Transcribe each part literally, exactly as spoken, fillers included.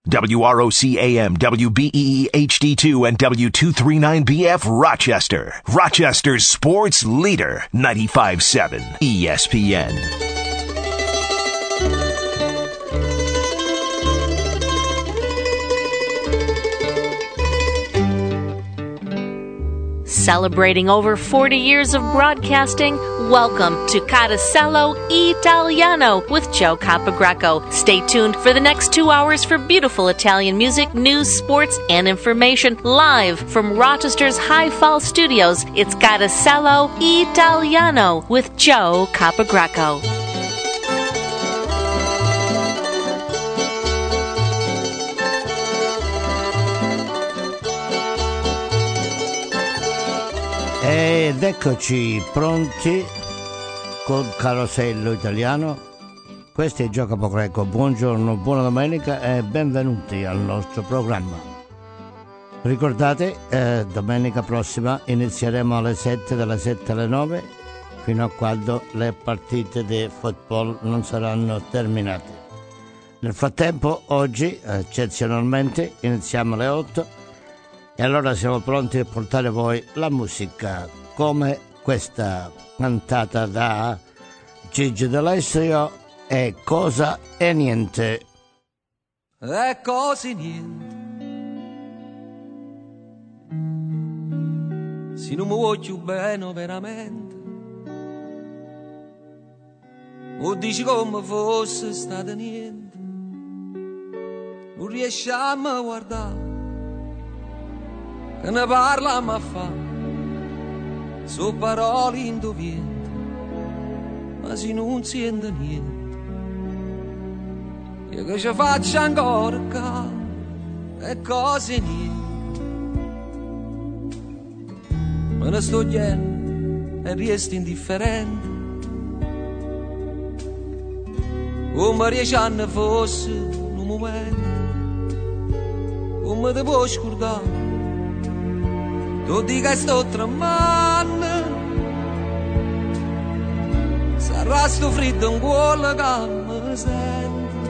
W R O C A M, W B E E H D two, and W two thirty-nine B F Rochester. Rochester's sports leader, ninety-five seven E S P N. Celebrating over forty years of broadcasting, welcome to Carosello Italiano with Joe Capogreco. Stay tuned for the next two hours for beautiful Italian music, news, sports, and information live from Rochester's High Fall Studios. It's Carosello Italiano with Joe Capogreco. Ed eccoci pronti col Carosello Italiano. Questo è Gio Capogreco. Buongiorno, buona domenica e benvenuti al nostro programma. Ricordate, eh, domenica prossima inizieremo alle sette, dalle sette alle nove, fino a quando le partite di football non saranno terminate. Nel frattempo, oggi, eccezionalmente, iniziamo alle otto. E allora siamo pronti a portare a voi la musica, come questa cantata da Gigi D'Alessio, è Cosa e Niente. È così niente. Se non mi voglio bene veramente, o dici come fosse stato niente, non riesciamo a guardare che ne parla ma fa, so parole indoviente, ma si non sente niente. Io che ci faccio ancora qua, e cose niente. Me ne sto chiedendo e resto indifferente, come dieci anni fosse un momento, come te puoi scordare tu dica che sto tremando, sarà sto freddo in quello che mi sento.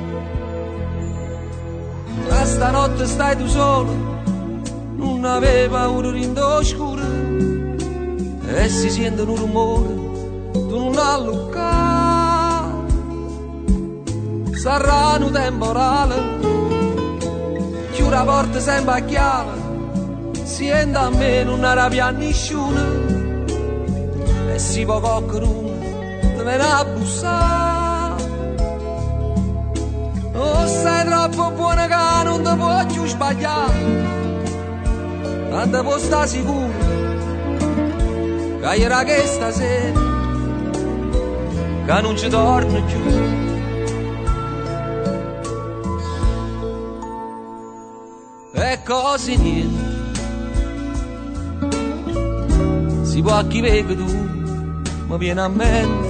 Ma stanotte stai tu solo, non aveva paura in oscuro, e si sente un rumore, tu non allucca. Sarà un temporale, chiude la porta sempre a chiave, siendo a me non arrabbia nessuno, e si può qualcuno te viene a bussare. Oh, sei troppo buona che non ti puoi più sbagliare, tanto puoi stare sicuro che era che stasera che non ci torno più. E così niente si può chi vedi tu, mi viene a mente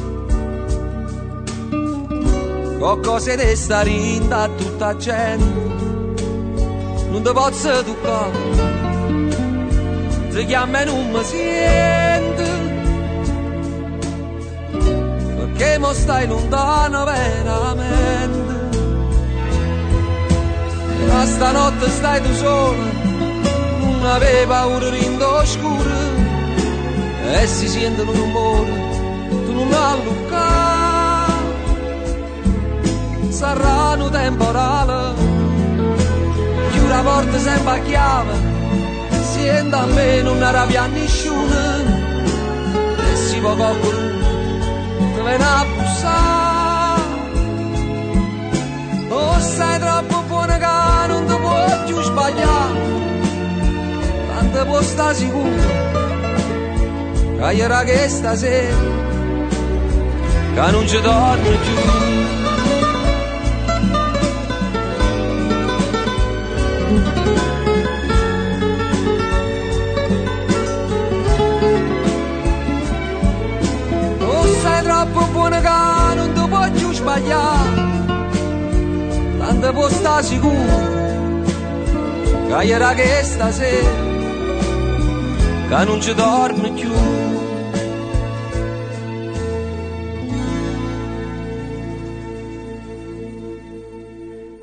qualcosa di stare in da tutta gente, non ti posso toccare, ti chiama e non mi sente, perché mo stai lontano veramente. Ma stanotte stai tu sola, non aveva paura in oscuro, e si sente un rumore, tu non allucca. Sarà un temporale, chiude la porta sempre a chiave, siendo a me non arrabbia nessuno, e si può qualcuno te viene a bussare. Oh, sei troppo buona che non ti puoi più sbagliare, tanto puoi stare sicuro che era che stasera che non ci torno più. Oh, sei troppo buona che non ti puoi più sbagliare, tanto puoi stare sicuro che era che stasera che non ci torno più.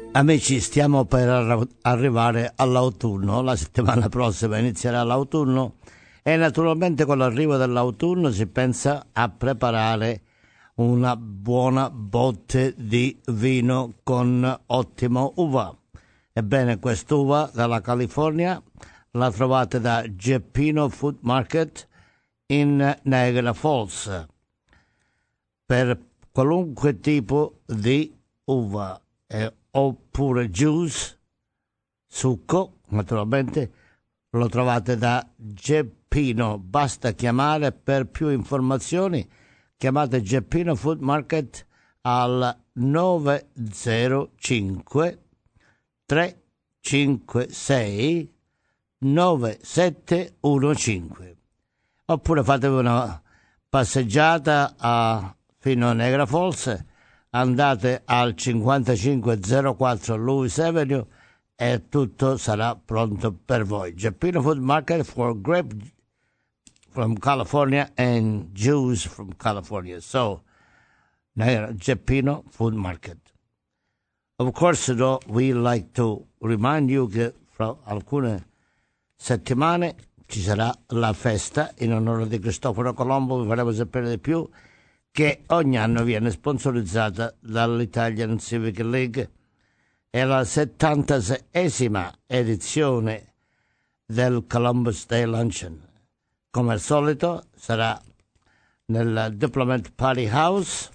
Amici, stiamo per arri- arrivare all'autunno, la settimana prossima inizierà l'autunno e naturalmente con l'arrivo dell'autunno si pensa a preparare una buona botte di vino con ottimo uva. Ebbene, quest'uva dalla California la trovate da Geppino Food Market in Niagara Falls. Per qualunque tipo di uva eh, oppure juice, succo, naturalmente lo trovate da Geppino. Basta chiamare per più informazioni. Chiamate Geppino Food Market al nove zero cinque tre cinque sei nove sette uno cinque oppure fatevi una passeggiata a, fino a Niagara Falls, andate al cinquantacinque zero quattro Lewis Avenue e tutto sarà pronto per voi. Geppino Food Market for grape from California and Jews from California. So, Geppino Food Market. Of course, though, we like to remind you che fra alcune settimane ci sarà la festa in onore di Cristoforo Colombo, vi faremo sapere di più, che ogni anno viene sponsorizzata dall'Italian Civic League. È la settantaseiesima edizione del Columbus Day Luncheon. Come al solito sarà nel Diplomat Party House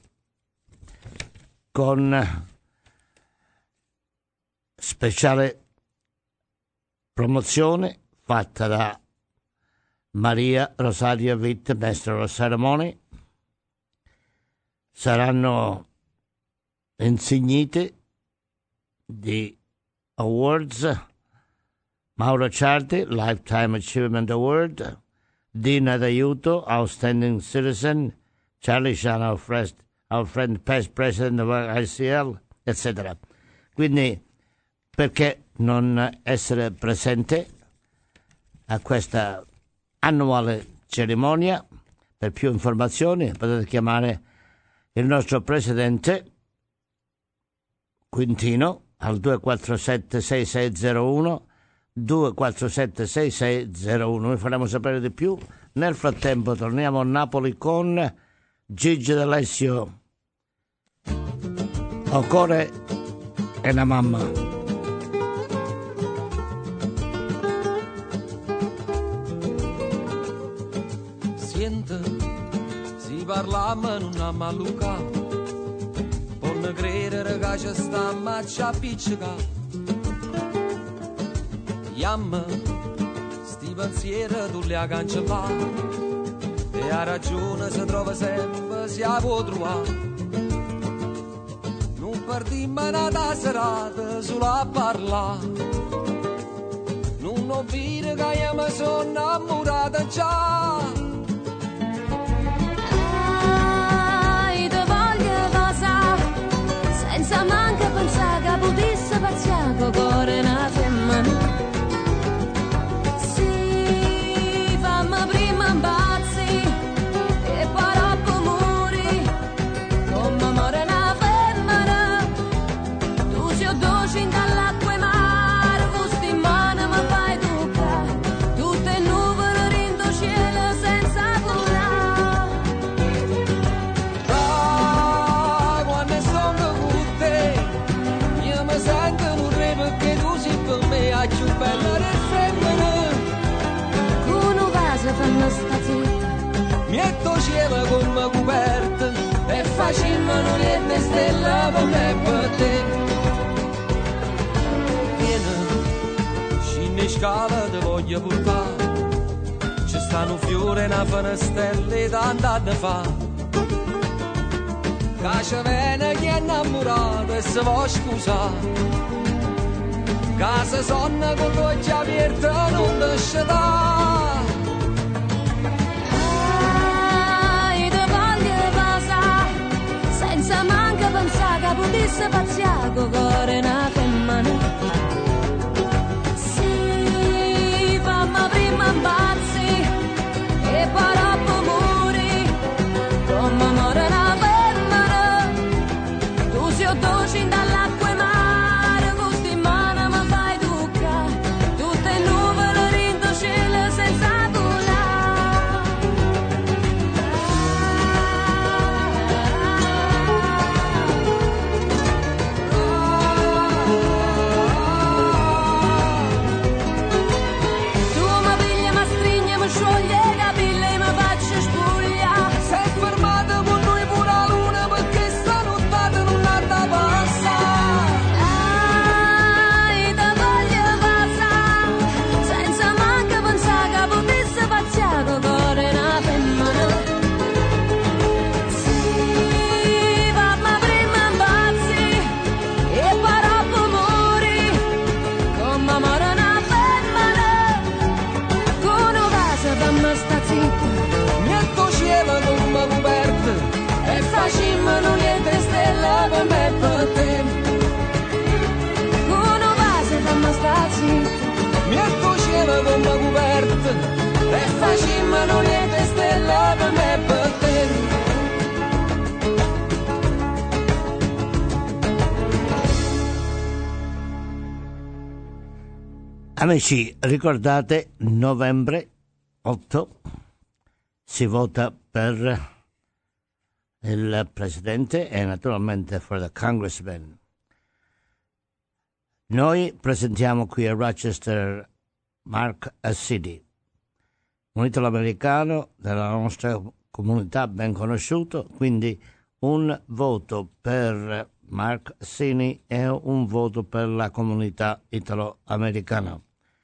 con speciale promozione fatta da Maria Rosaria Witt, Master of Ceremony. Saranno insigniti di awards: Mauro Ciardi, Lifetime Achievement Award; Dina D'Aiuto, Outstanding Citizen; Charlie Shan, our friend, our friend past president of I C L, eccetera. Quindi, perché non essere presente a questa annuale cerimonia? Per più informazioni potete chiamare il nostro presidente Quintino al due quattro sette sei sei zero uno due quattro sette sei sei zero uno. Vi faremo sapere di più. Nel frattempo torniamo a Napoli con Gigi D'Alessio. Ocore e la mamma. Siente, si parlammo in una maluca, non credere che ci stiamo a appiccica. Yamma, sti pensieri tu li hai cancellati, e a ragione si trova sempre, si può trovare. Non partimmo nata serata solo a parlare, non ho visto che io mi sono innamorata già. Ai, te voglio cosa, senza manca pensare che potesse passare con cuore una femmina. Mietto cielo come coperta e facciamo le stelle per me e per te. Vieni, scendi scala te voglio portare, ci stanno fiori e una finestrella tanti anni fa. Che ci viene chi è innamorato e se vuoi scusare, che se sonno con l'occhio aperto non esce da. Senza manca pensare che potesse passare con cuore una femmina. Sì, fammi prima imbazzi e poi dopo muri, come muore una femmina. Tu sei dolce dall'acqua e mare, Amici, ricordate, novembre otto si vota per il presidente e naturalmente per il congressman. Noi presentiamo qui a Rochester Mark Assidi, un italo-americano della nostra comunità ben conosciuto, quindi un voto per Mark Assidi e un voto per la comunità italo-americana.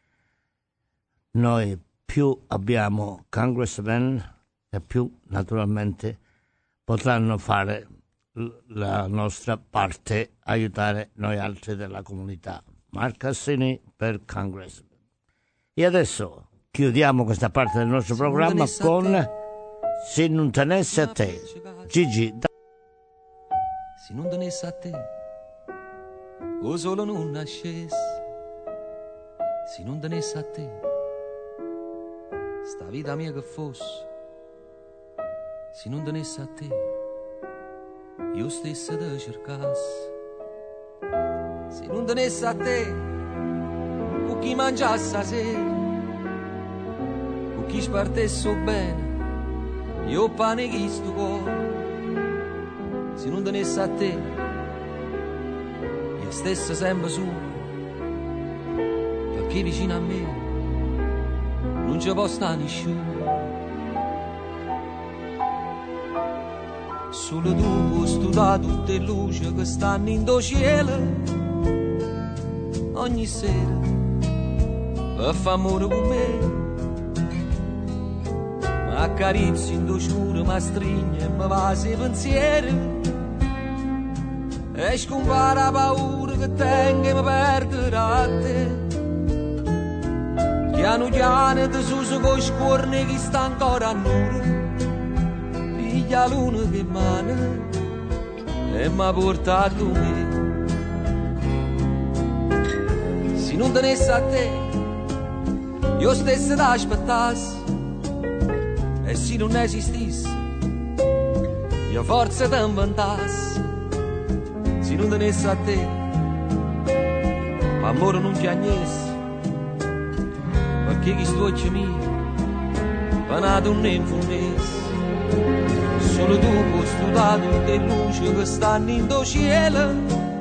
Noi più abbiamo congressmen e più naturalmente potranno fare la nostra parte, aiutare noi altri della comunità. Mark Assini per Congress. E adesso chiudiamo questa parte del nostro programma con Se non tenesse a te, Gigi. Se non tenesse a te, o solo non nascesse. Se non tenesse a te, sta vita mia che fosse. Se non tenesse a te, io stesso te cercassi. Se non tenesse a te, con chi mangiasse a sera, con chi spartesse bene, io pane chi sto cuore. Se non tenesse a te, io stesso sempre su, perché vicino a me non ci può stare nessuno. Solo tu studia tutte le luci che stanno in do cielo ogni sera per fare amore con me. Mi accarezzi in do scuro, mi stringe e mi va se pensieri e scompare la paura che tengo e mi perderà a te. Piano piano ti suso con i scorni che sta ancora a nero. La luna che mana e mi ha portato me. Se non tenesse a te, io stesso ti aspettassi, e se non esistisse, io forse ti inventassi. Se non tenesse a te, l'amore non piagnesse, perché chi sto occhi mio, panato un ninfonesse. Solo tu puoi studiare tutte le luci che stanno in do cielo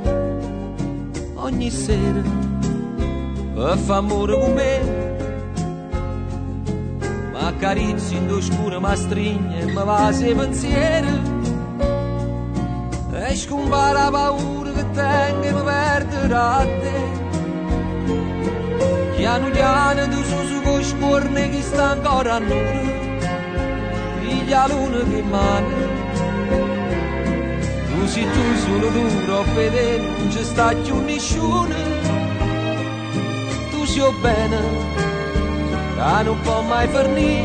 ogni sera per fare amore con me. Mi accarezzi in do scuro, mi stringe e mi va se pensieri e scompare la paura che tengo e mi perderà a te. Piano piano tu su su con scorne che sta ancora a nero. La luna che mana, tu sei tu, solo tu, troppo te, non c'è sta più nessuno. Tu sei bene, che non può mai finire.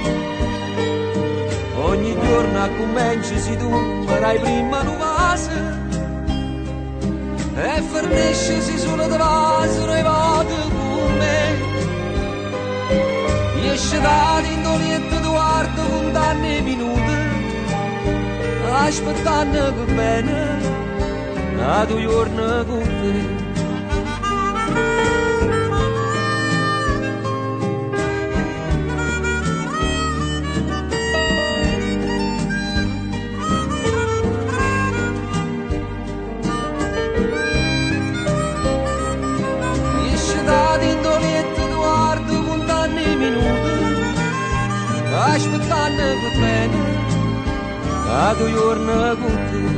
Ogni giorno a comincia si tu, farai prima un vaso e fornisci si solo da vaso e vado con me. Esce da l'indolietto guardo con danni minuti, aspettando che bene a due giorni con te. Esce da l'indolietto guardo con danni minuti, aspettando che bene a due giorni con te.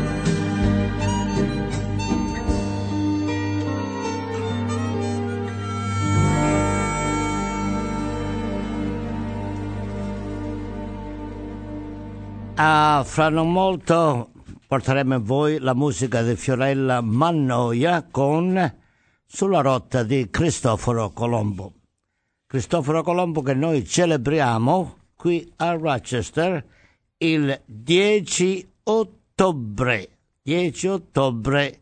Ah, fra non molto porteremo a voi la musica di Fiorella Mannoia con Sulla rotta di Cristoforo Colombo. Cristoforo Colombo che noi celebriamo qui a Rochester il dieci ottobre. dieci ottobre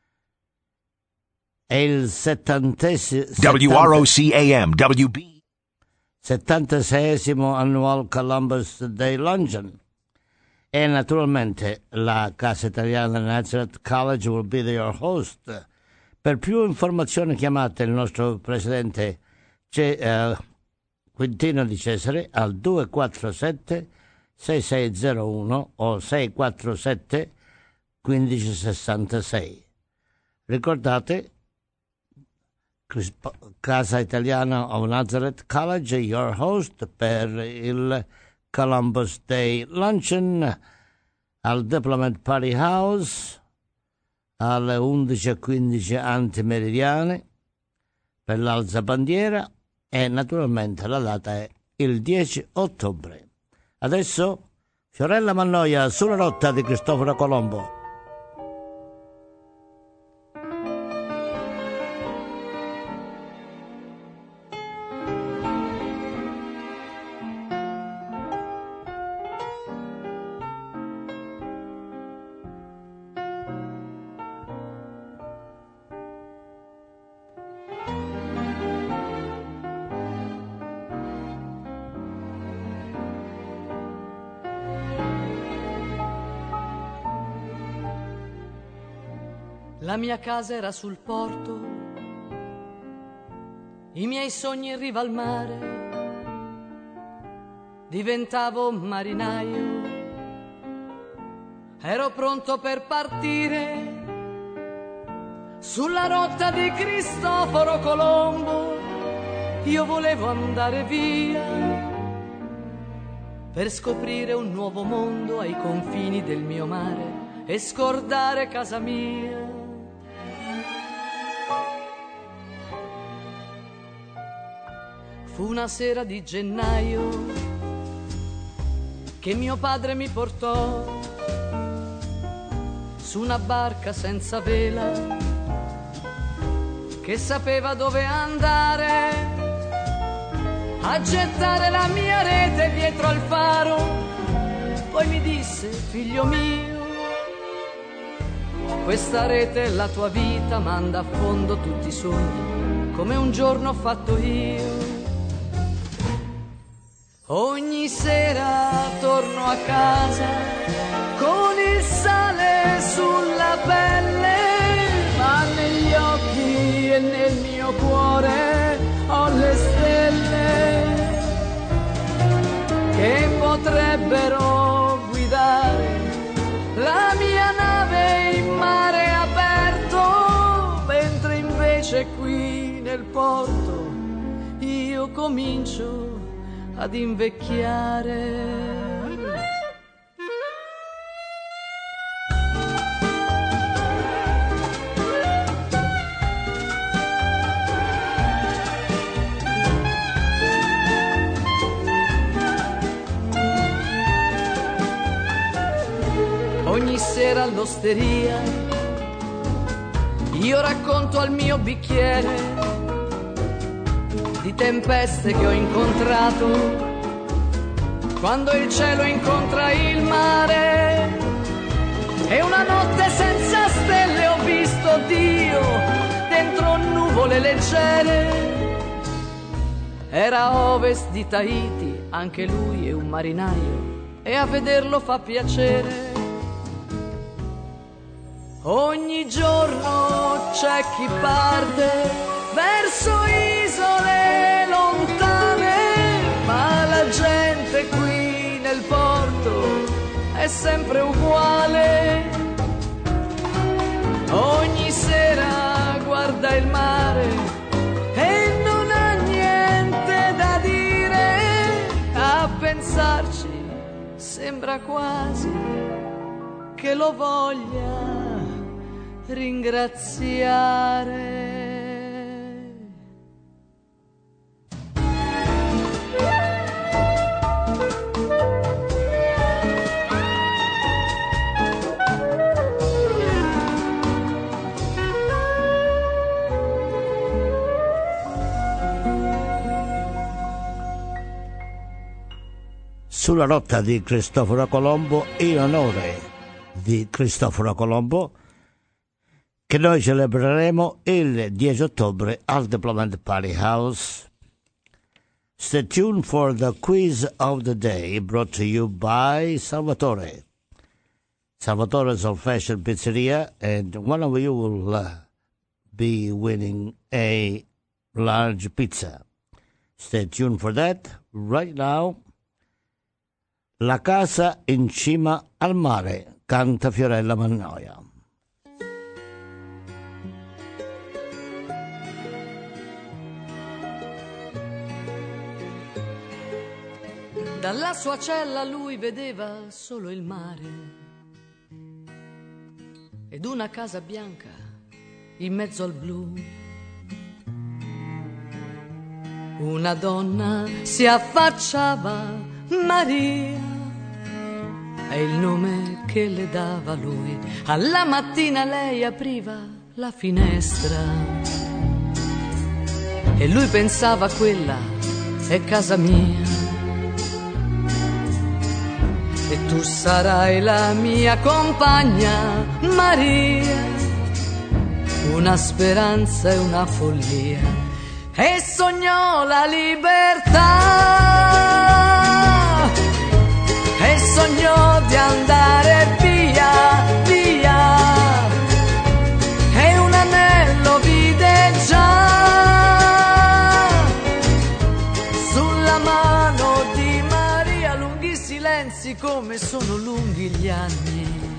è il settantesimo W R O C A M W B settantaseiesimo Annual Columbus Day Luncheon. E naturalmente la Casa Italiana Nazareth College will be your host. Per più informazioni chiamate il nostro presidente c'è eh, Quintino Di Cesare al due quattro sette sei sei zero uno o sei quattro sette uno cinque sei sei. Ricordate, Casa Italiana of Nazareth College, your host per il Columbus Day Luncheon al Diplomat Party House alle undici e quindici antimeridiane per l'alzabandiera, e naturalmente la data è il dieci ottobre. Adesso Fiorella Mannoia sulla rotta di Cristoforo Colombo. La mia casa era sul porto, i miei sogni in riva al mare, diventavo marinaio, ero pronto per partire sulla rotta di Cristoforo Colombo. Io volevo andare via per scoprire un nuovo mondo ai confini del mio mare e scordare casa mia. Fu una sera di gennaio che mio padre mi portò su una barca senza vela che sapeva dove andare a gettare la mia rete dietro al faro. Poi mi disse: figlio mio, questa rete è la tua vita, manda a fondo tutti i sogni come un giorno ho fatto io. Ogni sera torno a casa con il sale sulla pelle, ma negli occhi e nel mio cuore ho le stelle che potrebbero guidare la mia nave in mare aperto, mentre invece qui nel porto io comincio ad invecchiare. Ogni sera all'osteria io racconto al mio bicchiere di tempeste che ho incontrato quando il cielo incontra il mare, e una notte senza stelle ho visto Dio dentro nuvole leggere. Era a ovest di Tahiti, anche lui è un marinaio e a vederlo fa piacere. Ogni giorno c'è chi parte verso isole lontane, ma la gente qui nel porto è sempre uguale. Ogni sera guarda il mare e non ha niente da dire. A pensarci sembra quasi che lo voglia ringraziare. Sulla rotta di Cristoforo Colombo, in onore di Cristoforo Colombo, che noi celebreremo il dieci ottobre al Diplomat Party House. Stay tuned for the quiz of the day, brought to you by Salvatore. Salvatore's Old Fashioned Pizzeria, and one of you will uh, be winning a large pizza. Stay tuned for that. Right now, La casa in cima al mare, canta Fiorella Mannoia. Dalla sua cella lui vedeva solo il mare ed una casa bianca in mezzo al blu. Una donna si affacciava, Maria è il nome che le dava lui. Alla mattina lei apriva la finestra e lui pensava, quella è casa mia e tu sarai la mia compagna, Maria. Una speranza e una follia, e sognò la libertà, e sognò di andare via, via, e un anello vide già sulla mano di Maria. Lunghi silenzi come sono lunghi gli anni,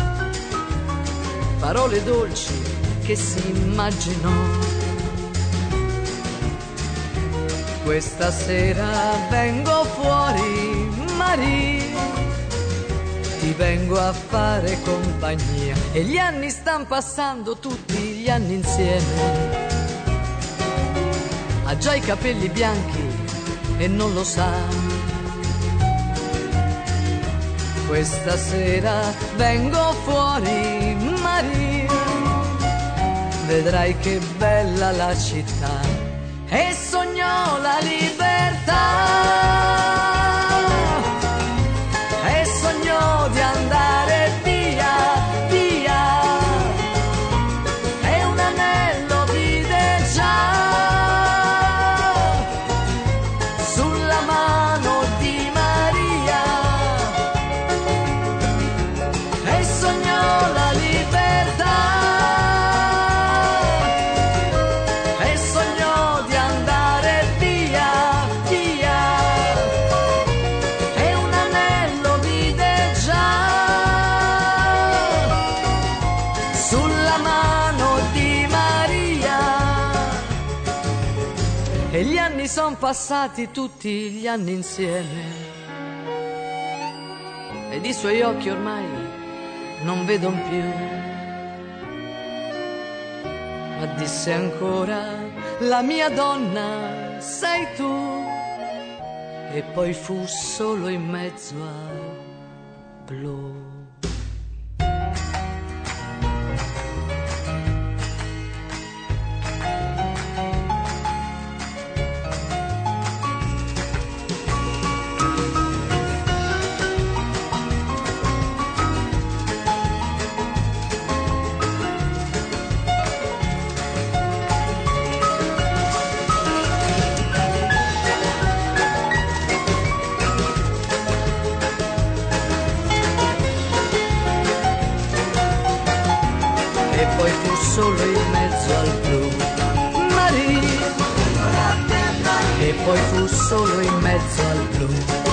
parole dolci che si immaginò. Questa sera vengo fuori, Maria, ti vengo a fare compagnia. E gli anni stan passando, tutti gli anni insieme. Ha già i capelli bianchi e non lo sa. Questa sera vengo fuori, Maria, vedrai che bella la città. E sognò la libertà, e sognò di andare via, via, e un anello vide già sulla mano di Maria. E sognò la libertà, son passati tutti gli anni insieme ed i suoi occhi ormai non vedon più, ma disse ancora, la mia donna sei tu. E poi fu solo in mezzo al blu. Solo in mezzo al blu, Maria. E poi fu solo in mezzo al blu.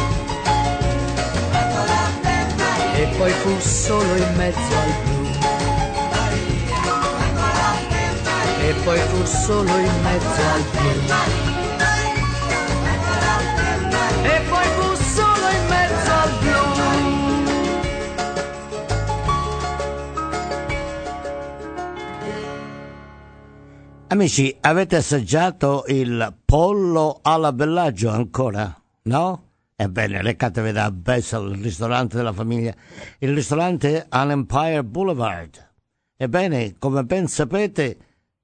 E poi fu solo in mezzo al blu. E poi fu solo in mezzo al blu. E poi fu solo in mezzo al blu. Amici, avete assaggiato il pollo alla Bellagio ancora? No? Ebbene, recatevi da Bessel, il ristorante della famiglia, il ristorante all'Empire Boulevard. Ebbene, come ben sapete,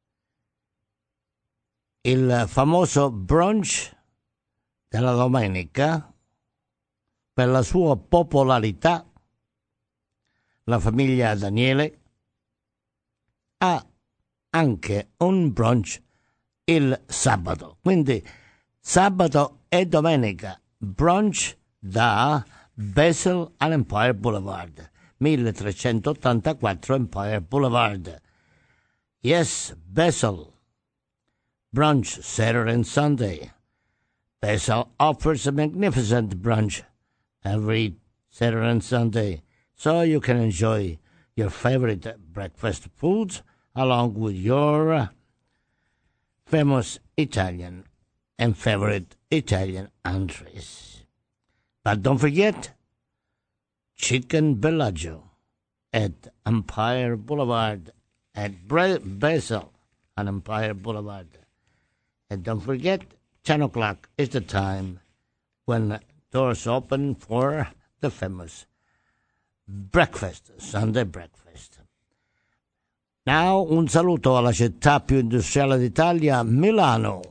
il famoso brunch della domenica, per la sua popolarità, la famiglia Daniele ha anche un brunch il sabato. Quindi sabato e domenica brunch da Bessel all'Empire Boulevard, milletrecentottantaquattro Empire Boulevard. Yes, Bessel. Brunch Saturday and Sunday. Basil offers a magnificent brunch every Saturday and Sunday, so you can enjoy your favorite breakfast foods along with your uh, famous Italian and favorite Italian entrees. But don't forget, Chicken Bellagio at Empire Boulevard, at Bra- Basil on Empire Boulevard. And don't forget, ten o'clock is the time when doors open for the famous breakfast, Sunday breakfast. Now, un saluto alla città più industriale d'Italia, Milano.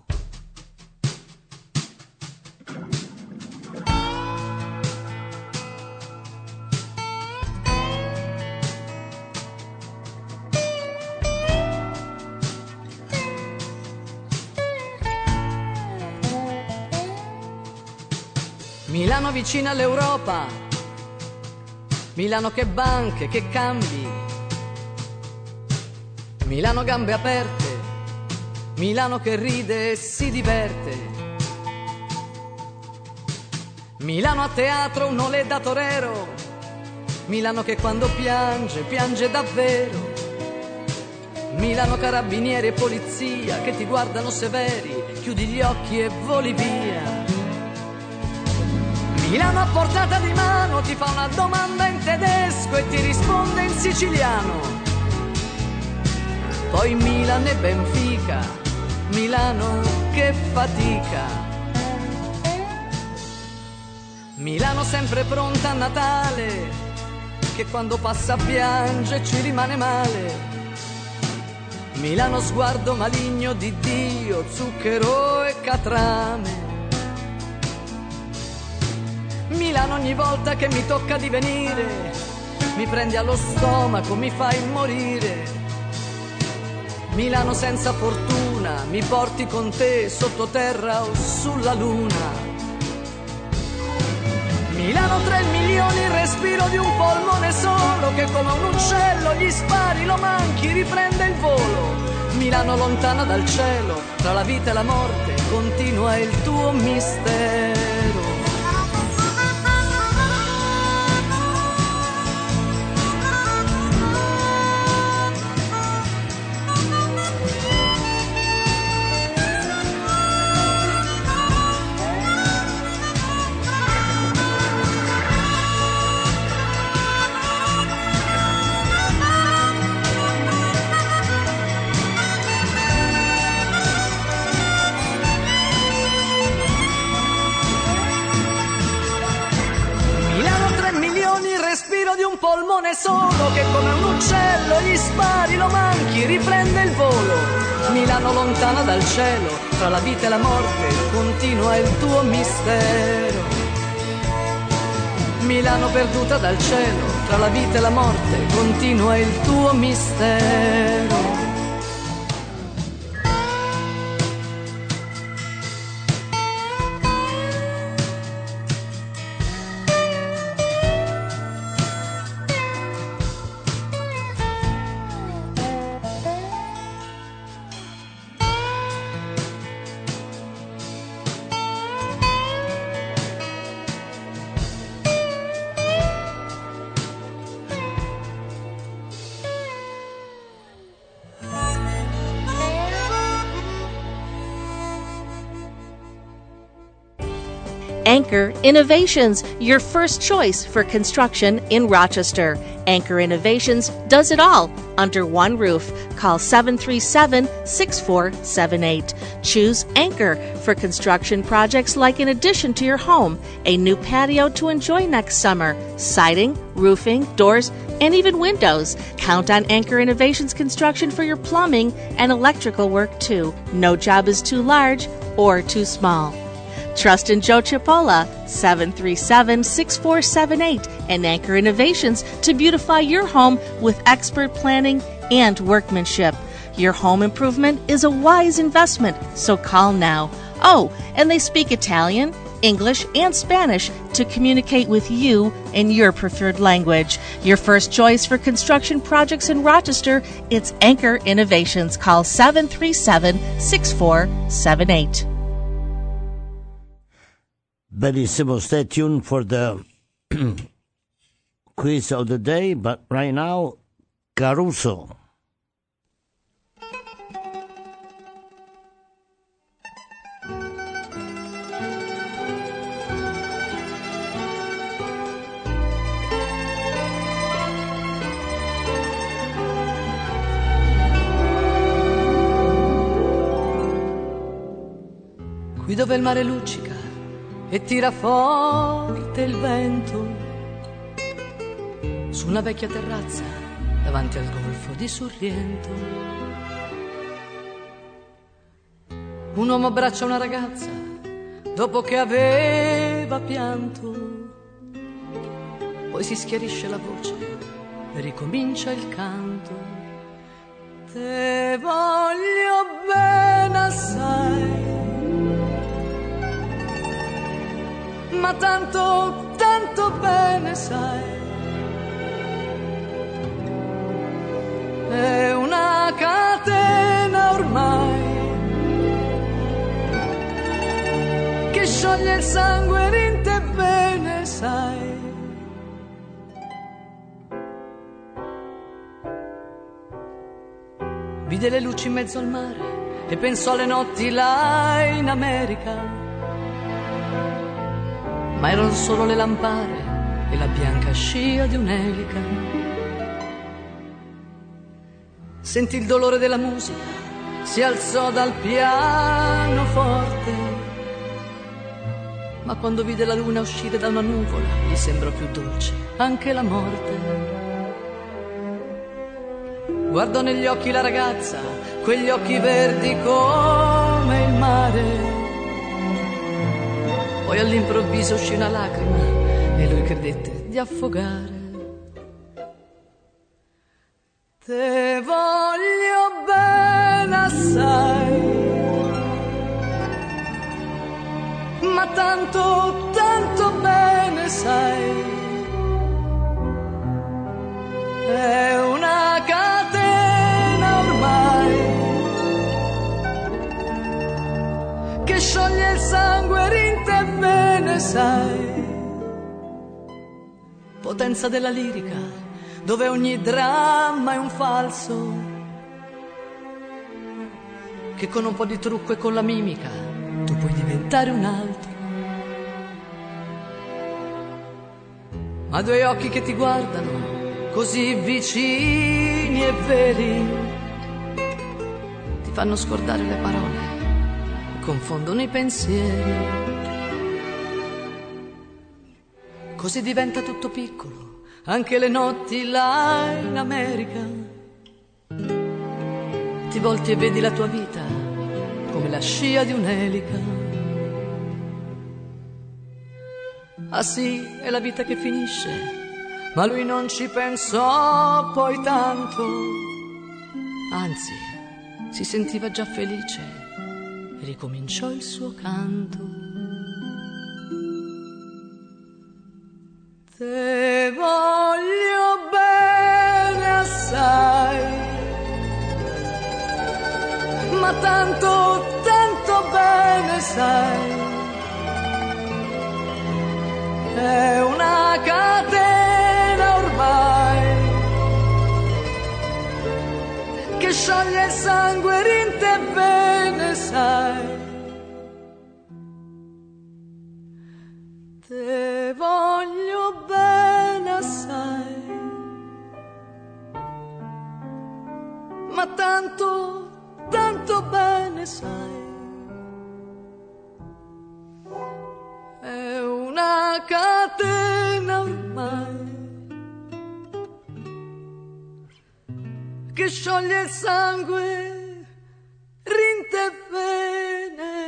Milano vicina all'Europa, Milano che banche, che cambi, Milano gambe aperte, Milano che ride e si diverte, Milano a teatro, un olè da torero, Milano che quando piange, piange davvero, Milano carabinieri e polizia che ti guardano severi, chiudi gli occhi e voli via. Milano a portata di mano ti fa una domanda in tedesco e ti risponde in siciliano. Poi Milano e Benfica, Milano che fatica. Milano sempre pronta a Natale, che quando passa piange ci rimane male. Milano sguardo maligno di Dio, zucchero e catrame. Milano ogni volta che mi tocca di venire, mi prendi allo stomaco, mi fai morire. Milano senza fortuna, mi porti con te sottoterra o sulla luna. Milano tre milioni, il respiro di un polmone solo, che come un uccello gli spari, lo manchi, riprende il volo. Milano lontana dal cielo, tra la vita e la morte, continua il tuo mistero. Polmone solo, che come un uccello gli spari, lo manchi, riprende il volo. Milano lontana dal cielo, tra la vita e la morte, continua il tuo mistero. Milano perduta dal cielo, tra la vita e la morte, continua il tuo mistero. Anchor Innovations, your first choice for construction in Rochester. Anchor Innovations does it all under one roof. Call seven three seven, six four seven eight. Choose Anchor for construction projects like an addition to your home, a new patio to enjoy next summer, siding, roofing, doors, and even windows. Count on Anchor Innovations Construction for your plumbing and electrical work too. No job is too large or too small. Trust in Joe Chipola, seven three seven, six four seven eight, and Anchor Innovations to beautify your home with expert planning and workmanship. Your home improvement is a wise investment, so call now. Oh, and they speak Italian, English, and Spanish to communicate with you in your preferred language. Your first choice for construction projects in Rochester, it's Anchor Innovations. Call seven three seven, six four seven eight. Benissimo, stay tuned for the quiz of the day, but right now, Caruso. Qui dove il mare luccica e tira forte il vento, su una vecchia terrazza davanti al golfo di Sorrento, un uomo abbraccia una ragazza dopo che aveva pianto, poi si schiarisce la voce e ricomincia il canto. Te voglio bene assai, ma tanto, tanto bene sai, è una catena ormai che scioglie il sangue, rinte bene sai. Vide le luci in mezzo al mare e pensò alle notti là in America, ma erano solo le lampare e la bianca scia di un'elica. Sentì il dolore della musica, si alzò dal pianoforte, ma quando vide la luna uscire da una nuvola gli sembrò più dolce anche la morte. Guardò negli occhi la ragazza, quegli occhi verdi come il mare, poi all'improvviso uscì una lacrima e lui credette di affogare. Te voglio bene assai, ma tanto, tanto bene sai, è una catena ormai che scioglie il sangue, rinte bene sai. Potenza della lirica, dove ogni dramma è un falso, che con un po' di trucco e con la mimica tu puoi diventare un altro. Ma due occhi che ti guardano così vicini e veri ti fanno scordare le parole, confondono i pensieri. Così diventa tutto piccolo, anche le notti là in America. Ti volti e vedi la tua vita come la scia di un'elica. Ah sì, è la vita che finisce, ma lui non ci pensò poi tanto, anzi si sentiva già felice e ricominciò il suo canto. Te voglio bene assai, ma tanto, tanto bene sai, è una catena ormai che scioglie il sangue, rinte bene sai. Te voglio bene assai, ma tanto, tanto bene sai, è una catena ormai che scioglie il sangue, rinte bene.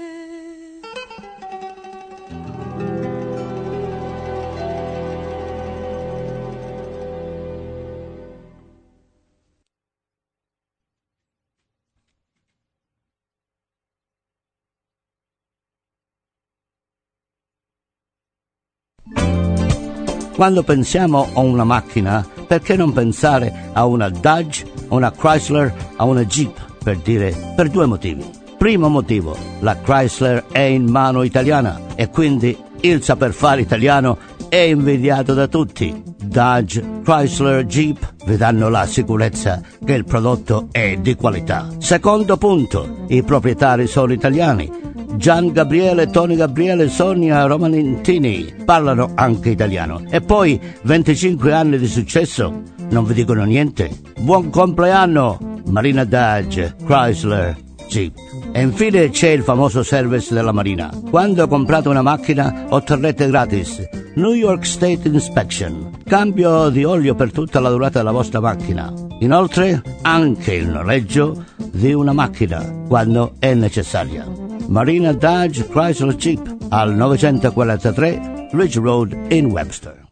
Quando pensiamo a una macchina, perché non pensare a una Dodge, a una Chrysler, a una Jeep, per dire, per due motivi. Primo motivo, la Chrysler è in mano italiana e quindi il saper fare italiano è invidiato da tutti. Dodge, Chrysler, Jeep vi danno la sicurezza che il prodotto è di qualità. Secondo punto, i proprietari sono italiani. Gian Gabriele, Tony Gabriele, Sonia Romanentini parlano anche italiano. E poi venticinque anni di successo, non vi dicono niente? Buon compleanno, Marina Dodge, Chrysler, Jeep. E infine c'è il famoso service della Marina. Quando comprate una macchina otterrete gratis New York State Inspection, cambio di olio per tutta la durata della vostra macchina. Inoltre anche il noleggio di una macchina quando è necessaria. Marina Dodge Chrysler Jeep al novecentoquarantatré Ridge Road in Webster.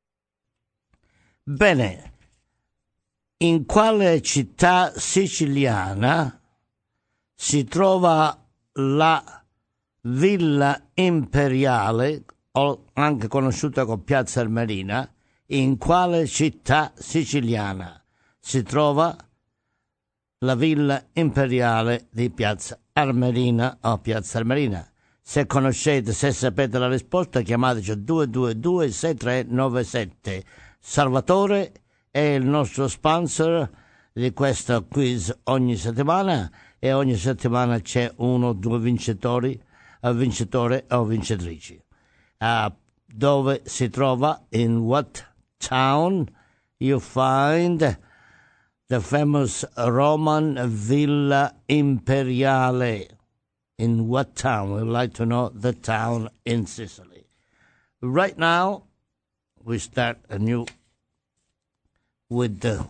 Bene, in quale città siciliana si trova la Villa Imperiale, o anche conosciuta come Piazza Armerina? In quale città siciliana si trova la Villa Imperiale di Piazza Armerina o Piazza Armerina? Se conoscete, se sapete la risposta, chiamateci due due due sei tre nove sette. Salvatore è il nostro sponsor di questo quiz ogni settimana, e ogni settimana c'è uno o due vincitori, vincitore o vincitrici. Uh, dove si trova? In what town you find the famous Roman Villa Imperiale? In what town? We'd like to know the town in Sicily. Right now, we start a new with the...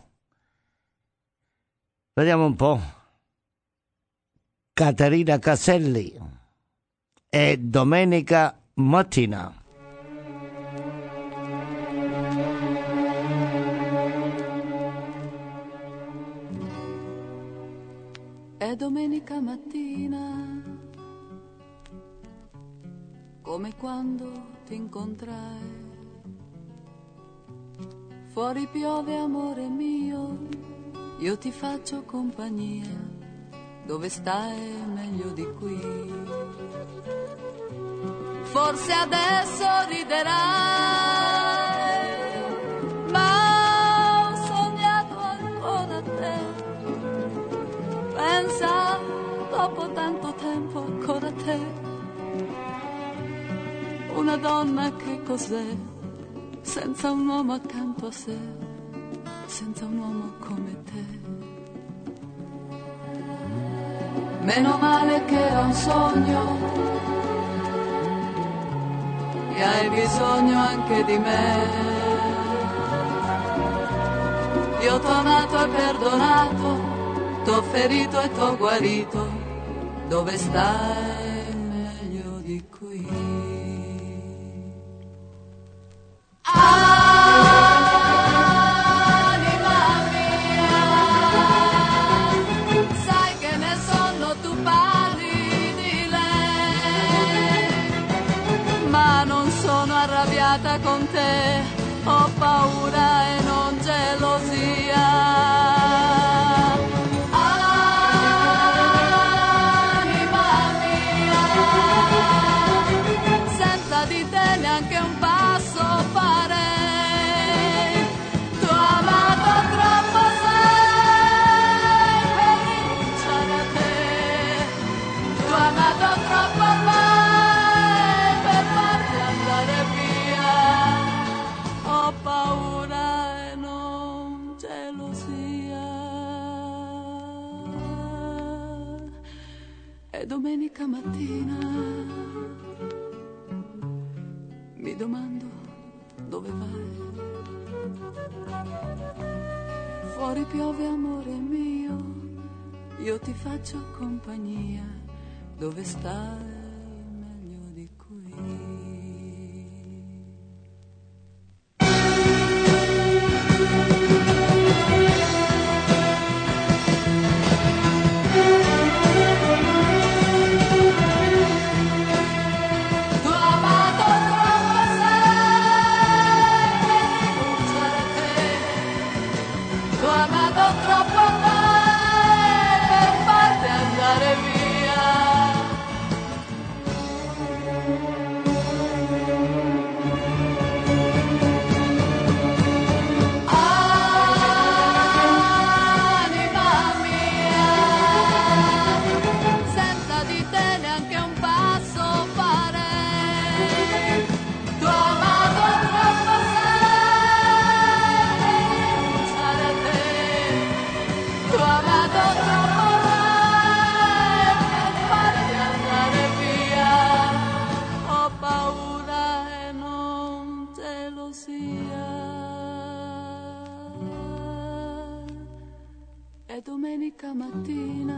Vediamo un po'. Caterina Caselli e Domenica Mattina. È domenica mattina, come quando ti incontrai. Fuori piove, amore mio, io ti faccio compagnia. Dove stai meglio di qui? Forse adesso riderai, ma ho sognato ancora te. Pensa, dopo tanto tempo ancora te. Una donna che cos'è, senza un uomo accanto a sé, senza un uomo come te. Meno male che era un sogno, e hai bisogno anche di me. Io t'ho amato e perdonato, t'ho ferito e t'ho guarito. Dove stai meglio di qui? Ah! Con te ho paura e non gelosia. Anima mia, senza di te neanche un passo farei. T'ho amato troppo, sei per rinunciare a te. T'ho amato troppo ormai per farti andare via. Ho paura e non gelosia. È domenica mattina, mi domando dove vai. Fuori piove, amore mio, io ti faccio compagnia. Dove stai? domenica mattina,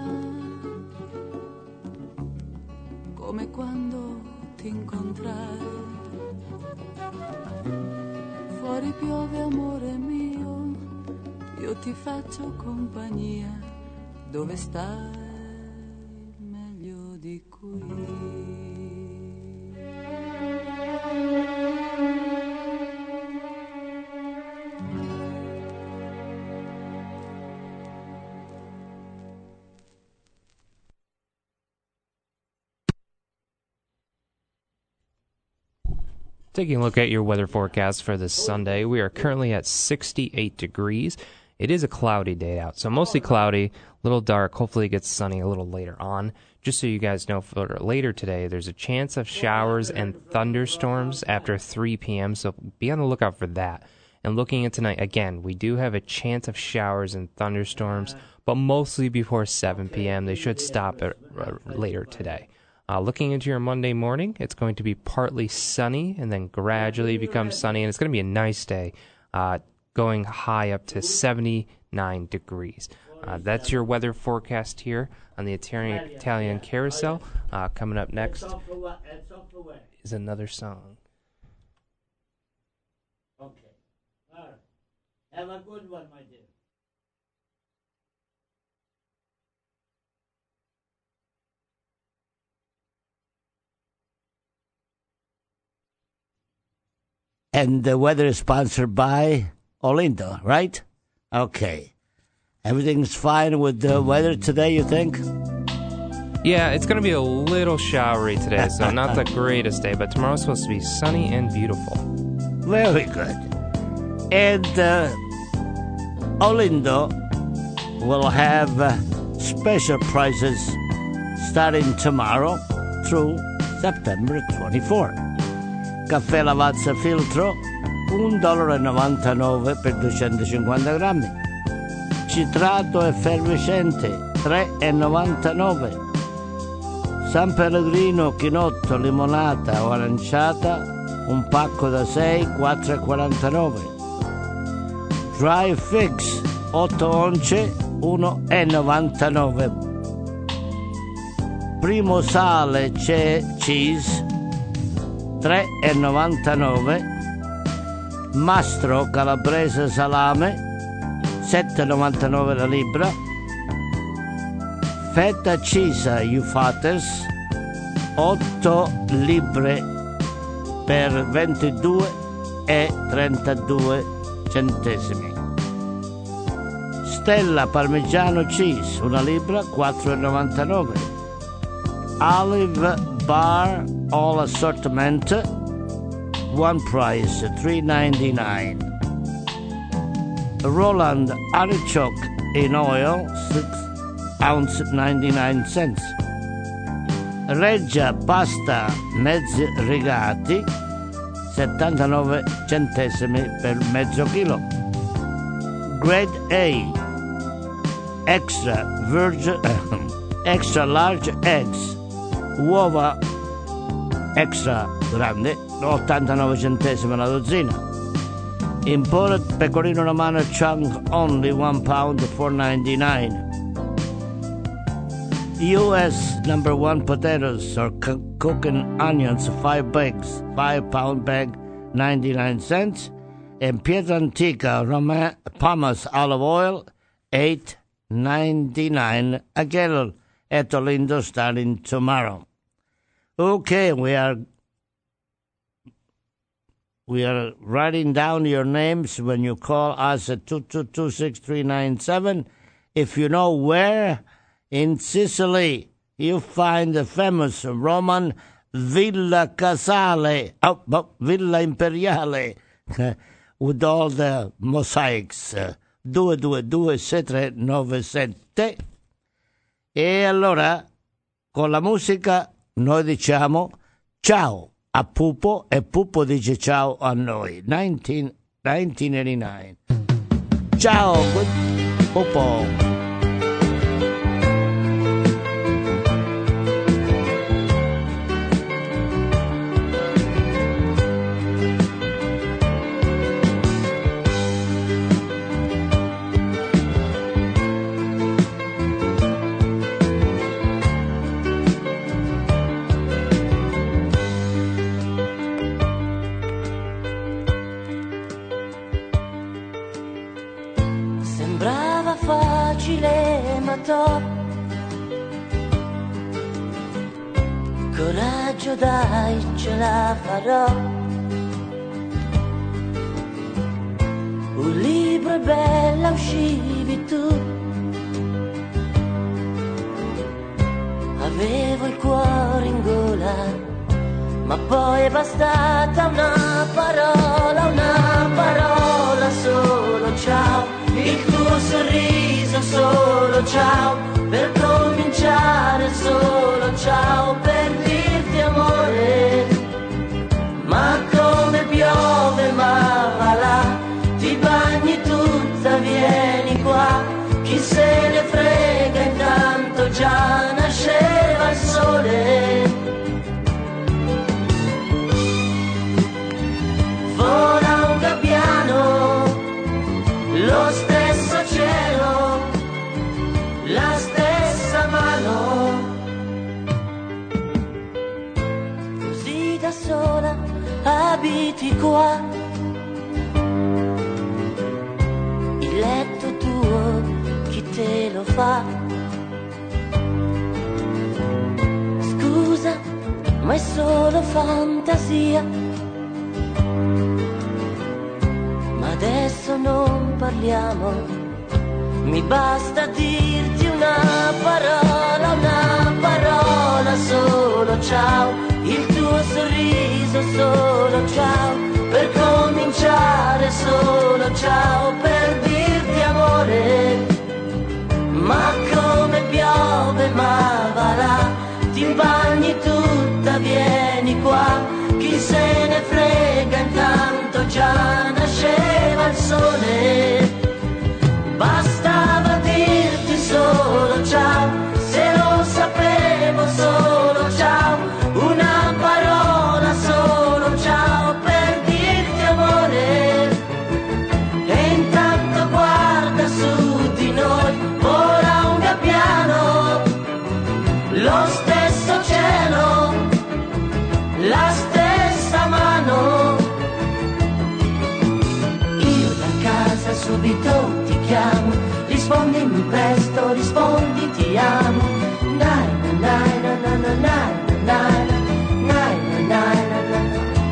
come quando ti incontrai. Fuori piove, amore mio, io ti faccio compagnia, dove stai meglio di qui. Taking a look at your weather forecast for this Sunday, we are currently at sixty-eight degrees. It is a cloudy day out, so mostly cloudy, a little dark. Hopefully it gets sunny a little later on. Just so you guys know, for later today, there's a chance of showers and thunderstorms after three p.m., so be on the lookout for that. And looking at tonight, again, we do have a chance of showers and thunderstorms, but mostly before seven p.m. They should stop at, uh, later today. Uh, looking into your Monday morning, it's going to be partly sunny and then gradually become sunny, and it's going to be a nice day, uh, going high up to seventy-nine degrees. Uh, that's your weather forecast here on the Italian, Italian Carousel. Uh, coming up next is another song. Okay. All right. Have a good one, my dear. And the weather is sponsored by Olindo, right? Okay. Everything's fine with the weather today, you think? Yeah, it's going to be a little showery today, so not the greatest day, but tomorrow's supposed to be sunny and beautiful. Very good. And uh, Olindo will have uh, special prices starting tomorrow through September twenty-fourth. Caffè Lavazza Filtro un dollaro e novantanove per duecentocinquanta grammi. Citrato effervescente tre e novantanove. San Pellegrino chinotto limonata o aranciata un pacco da sei quattro e quarantanove. Dry Figs otto once uno e novantanove. Primo sale c'è cheese tre e novantanove. Mastro calabrese salame sette e novantanove la libra. Fetta Cisa Eufates otto libbre per ventidue e trentadue centesimi. Stella Parmigiano Cheese una libra quattro e novantanove. Olive Bar All Assortment one price three ninety-nine. Roland Artichoke in oil six ounce ninety-nine cents. Reggia Pasta mezzi rigati settantanove centesimi per mezzo chilo. Grade A Extra Virgin Extra Large Eggs uova extra grande ottantanove centesimi la dozzina. Imported pecorino romano chunk only one pound four ninety-nine. U S number one potatoes or co- cooking onions five bags five pound bag ninety-nine cents. And Pietra Romain Palmas olive oil eight ninety-nine a gallon at Olindo starting tomorrow. Okay, we are we are writing down your names when you call us at two two two six three nine seven. If you know where in Sicily you find the famous Roman Villa Casale, oh, oh, Villa Imperiale, with all the mosaics, uh, due due due sette nove sette. E allora, con la musica, noi diciamo ciao a Pupo e Pupo dice ciao a noi. nineteen, nineteen eighty-nine. Ciao, Pupo. facile ma to coraggio dai, ce la farò. Un libro è bella, uscivi tu. Avevo il cuore in gola, ma poi è bastata una parola, una parola solo, ciao. Il tuo sorriso solo, ciao. Per cominciare solo, ciao. Per dirti amore, ma come piove, ma va là. Ti bagni tutta, vieni qua. Chi se ne frega, intanto già nasceva il sole. Vola un gabbiano, lo stesso cielo, la stessa mano. Così da sola abiti qua, il letto tuo chi te lo fa? Scusa, ma è solo fantasia. Ma adesso non parliamo, mi basta dirti una parola, una parola solo, ciao. Il tuo sorriso solo, ciao. Per cominciare solo, ciao. Per dirti amore, ma come piove, ma va là. Ti bagni tutta, vieni qua. Chi se ne frega, intanto già nasceva il sole. Bastava dirti solo ciao, se lo sapevo solo ciao. Una parola solo, ciao. Per dirti amore, e intanto guarda su di noi. Ora un gabbiano, lo stesso cielo, la stessa mano. Io da casa subito ti chiamo, rispondimi presto, rispondi ti amo. Nai nai nai nai nai nai nai nai nai.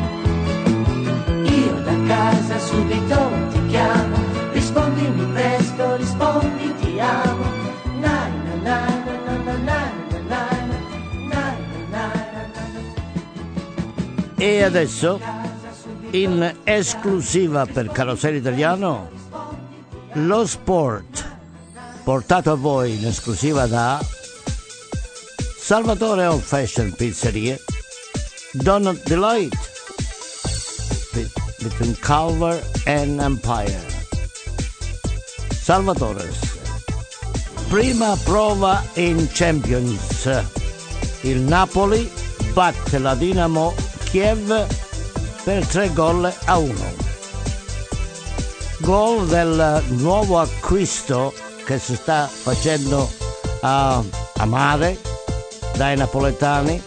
Io da casa subito ti chiamo, rispondimi presto, rispondi ti amo. Nai nai nai nai nai nai nai nai. E adesso, in esclusiva per Carosello Italiano, lo sport, portato a voi in esclusiva da Salvatore Old Fashion Pizzeria, Donut Delight, between Culver and Empire. Salvatore's, prima prova in Champions, il Napoli batte la Dinamo Kiev per tre gol a uno. Gol del nuovo acquisto che si sta facendo a amare dai napoletani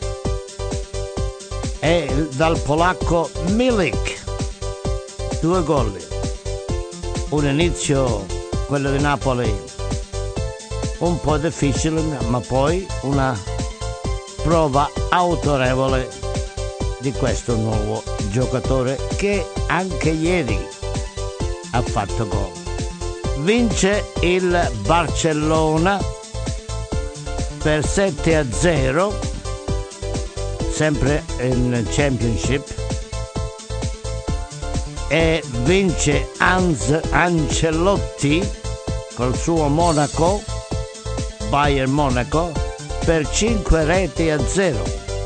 e dal polacco Milik. Due gol. Un inizio, quello di Napoli, un po' difficile, ma poi una prova autorevole di questo nuovo giocatore che anche ieri ha fatto gol. Vince il Barcellona per sette a zero, sempre in Championship, e vince Hans Ancelotti col suo Monaco, Bayern Monaco, per cinque reti a zero.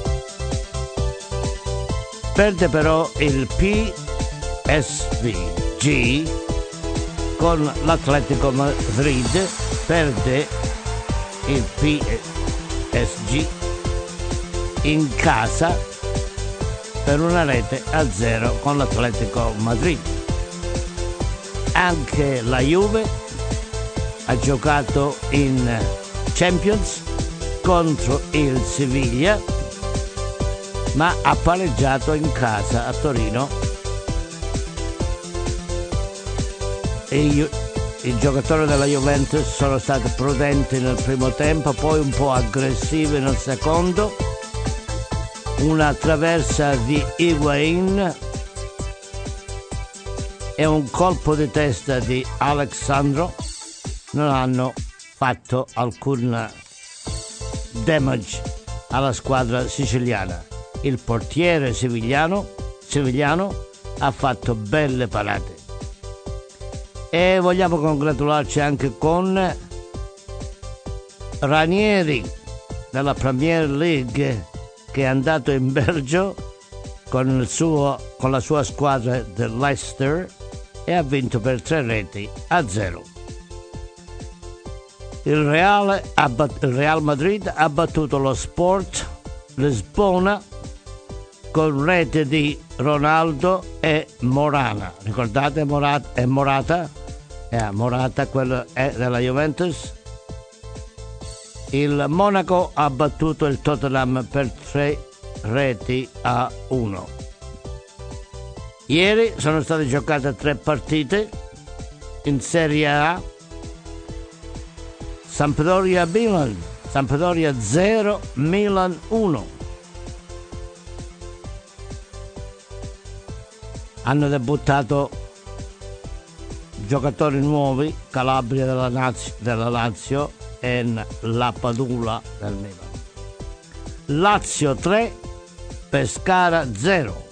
Perde però il P S G con l'Atletico Madrid, perde il P S G in casa per una rete a zero con l'Atletico Madrid. Anche la Juve ha giocato in Champions contro il Siviglia, ma ha pareggiato in casa a Torino, e i giocatori della Juventus sono stati prudenti nel primo tempo, poi un po' aggressivi nel secondo. Una traversa di Higuain e un colpo di testa di Alexandro non hanno fatto alcun damage alla squadra siciliana. Il portiere sevigliano, sevigliano ha fatto belle parate. E vogliamo congratularci anche con Ranieri della Premier League, che è andato in Belgio con, il suo, con la sua squadra del Leicester e ha vinto per tre reti a zero. Il Real, ha bat- il Real Madrid ha battuto lo Sport Lisbona con rete di Ronaldo e Morata. Ricordate Morata? È Morata? Eh, Morata, quello è della Juventus. Il Monaco ha battuto il Tottenham per tre reti a uno. Ieri sono state giocate tre partite in Serie A. Sampdoria Milan, Sampdoria zero, Milan uno. Hanno debuttato giocatori nuovi, Calabria della, Naz- della Lazio e la Padula del Milan. Lazio tre, Pescara zero.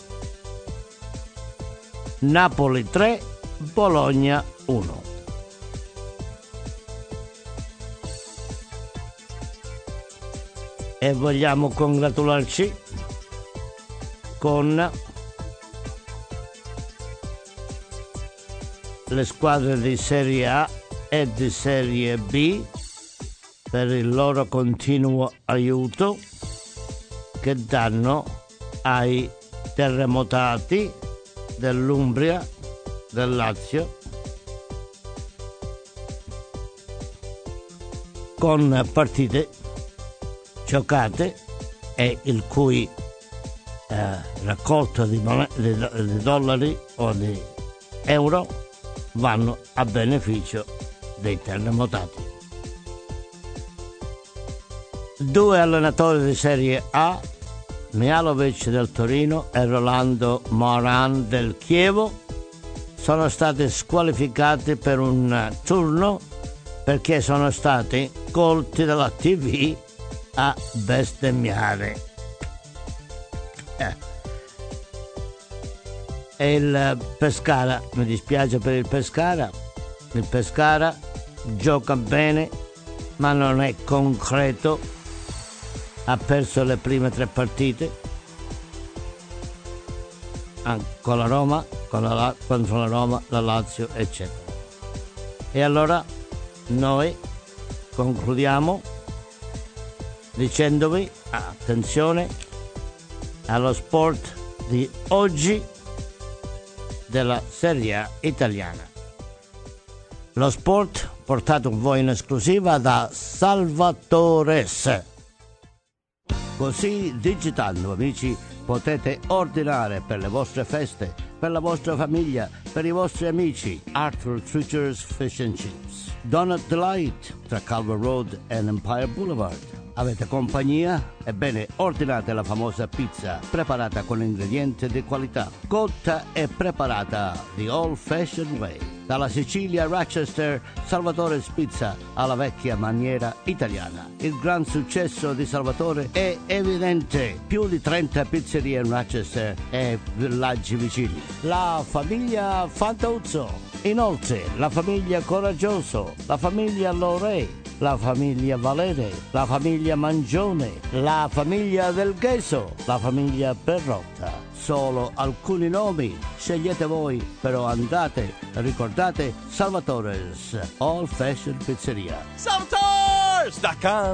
Napoli tre, Bologna uno. E vogliamo congratularci con le squadre di Serie A e di Serie B per il loro continuo aiuto che danno ai terremotati dell'Umbria, del Lazio, con partite giocate e il cui eh, raccolta di, mon- di, di dollari o di euro vanno a beneficio dei terremotati. Due allenatori di Serie A, Mihalovic del Torino e Rolando Moran del Chievo, sono stati squalificati per un turno perché sono stati colti dalla tivù a bestemmiare. Eh. E il Pescara, mi dispiace per il Pescara, il Pescara gioca bene ma non è concreto, ha perso le prime tre partite con la Roma, con la, contro la Roma, la Lazio eccetera. E allora noi concludiamo dicendovi attenzione allo sport di oggi della Serie A italiana. Lo sport portato a voi in esclusiva da Salvatores. Così digitando, amici, potete ordinare per le vostre feste, per la vostra famiglia, per i vostri amici Arthur Treacher's Fish and Chips, Donut Delight tra Calvert Road e Empire Boulevard. Avete compagnia? Ebbene, ordinate la famosa pizza preparata con ingredienti di qualità, cotta e preparata the old fashioned way. Dalla Sicilia a Rochester, Salvatore's Pizza alla vecchia maniera italiana. Il gran successo di Salvatore è evidente. Più di trenta pizzerie in Rochester e villaggi vicini. La famiglia Fantauzzo. Inoltre, la famiglia Coraggioso, la famiglia Lorei, la famiglia Valere, la famiglia Mangione, la famiglia Del Gheso, la famiglia Perrotta. Solo alcuni nomi, scegliete voi, però andate, ricordate Salvatore's All Fashion Pizzeria. Salvatores dot com.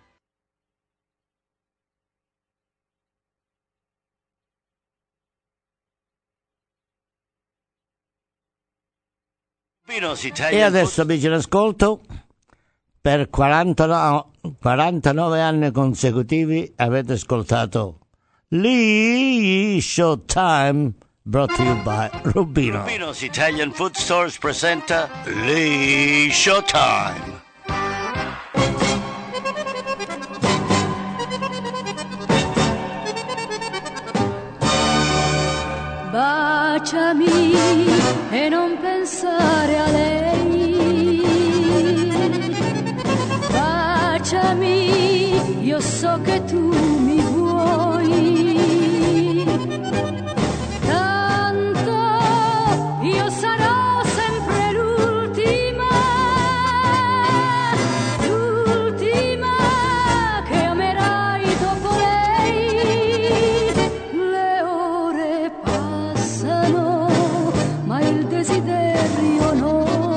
E adesso amici in ascolto, per quarantanove, quarantanove anni consecutivi avete ascoltato Lee Showtime brought to you by Rubino. Rubino's Italian Food Stores presenta Lee Showtime. Baciami e non pensare a lei. Baciami, io so che tu mi vuoi. Tanto io sarò sempre l'ultima, l'ultima che amerai dopo lei. Le ore passano, ma il desiderio no.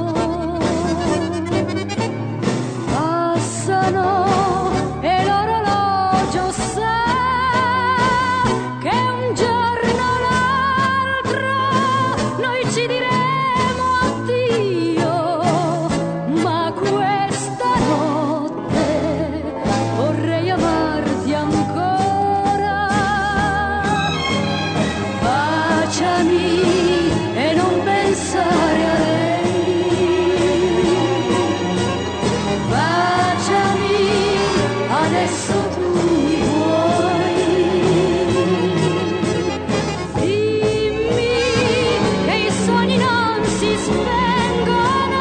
Passano e l'orologio sa che un giorno o l'altro noi ci diremo addio, ma questa notte vorrei amarti ancora. Baciami e non pensare a lei. Baciami, adesso tu mi vuoi. Dimmi che i sogni non si spengono.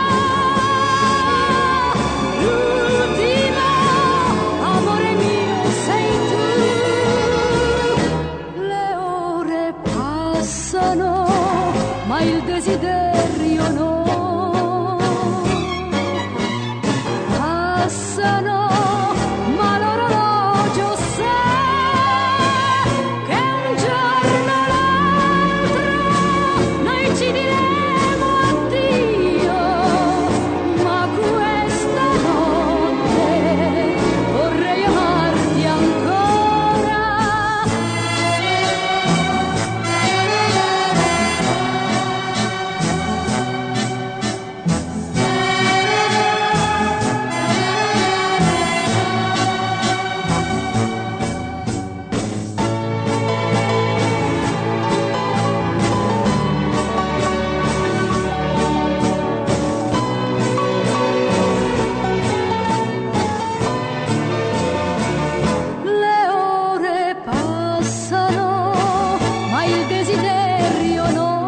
L'ultimo amore mio sei tu. Le ore passano, ma il desiderio no. Passano, ma l'orologio sa che un giorno o l'altro noi ci diremo addio, ma questa notte vorrei amarti ancora. Le ore passano, ma il desiderio no.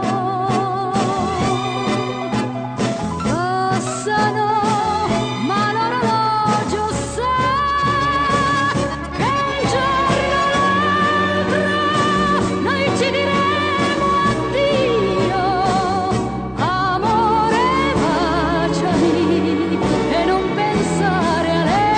Passano, ma l'orologio sa che un giorno o l'altro noi ci diremo addio. Amore, baciami e non pensare a lei.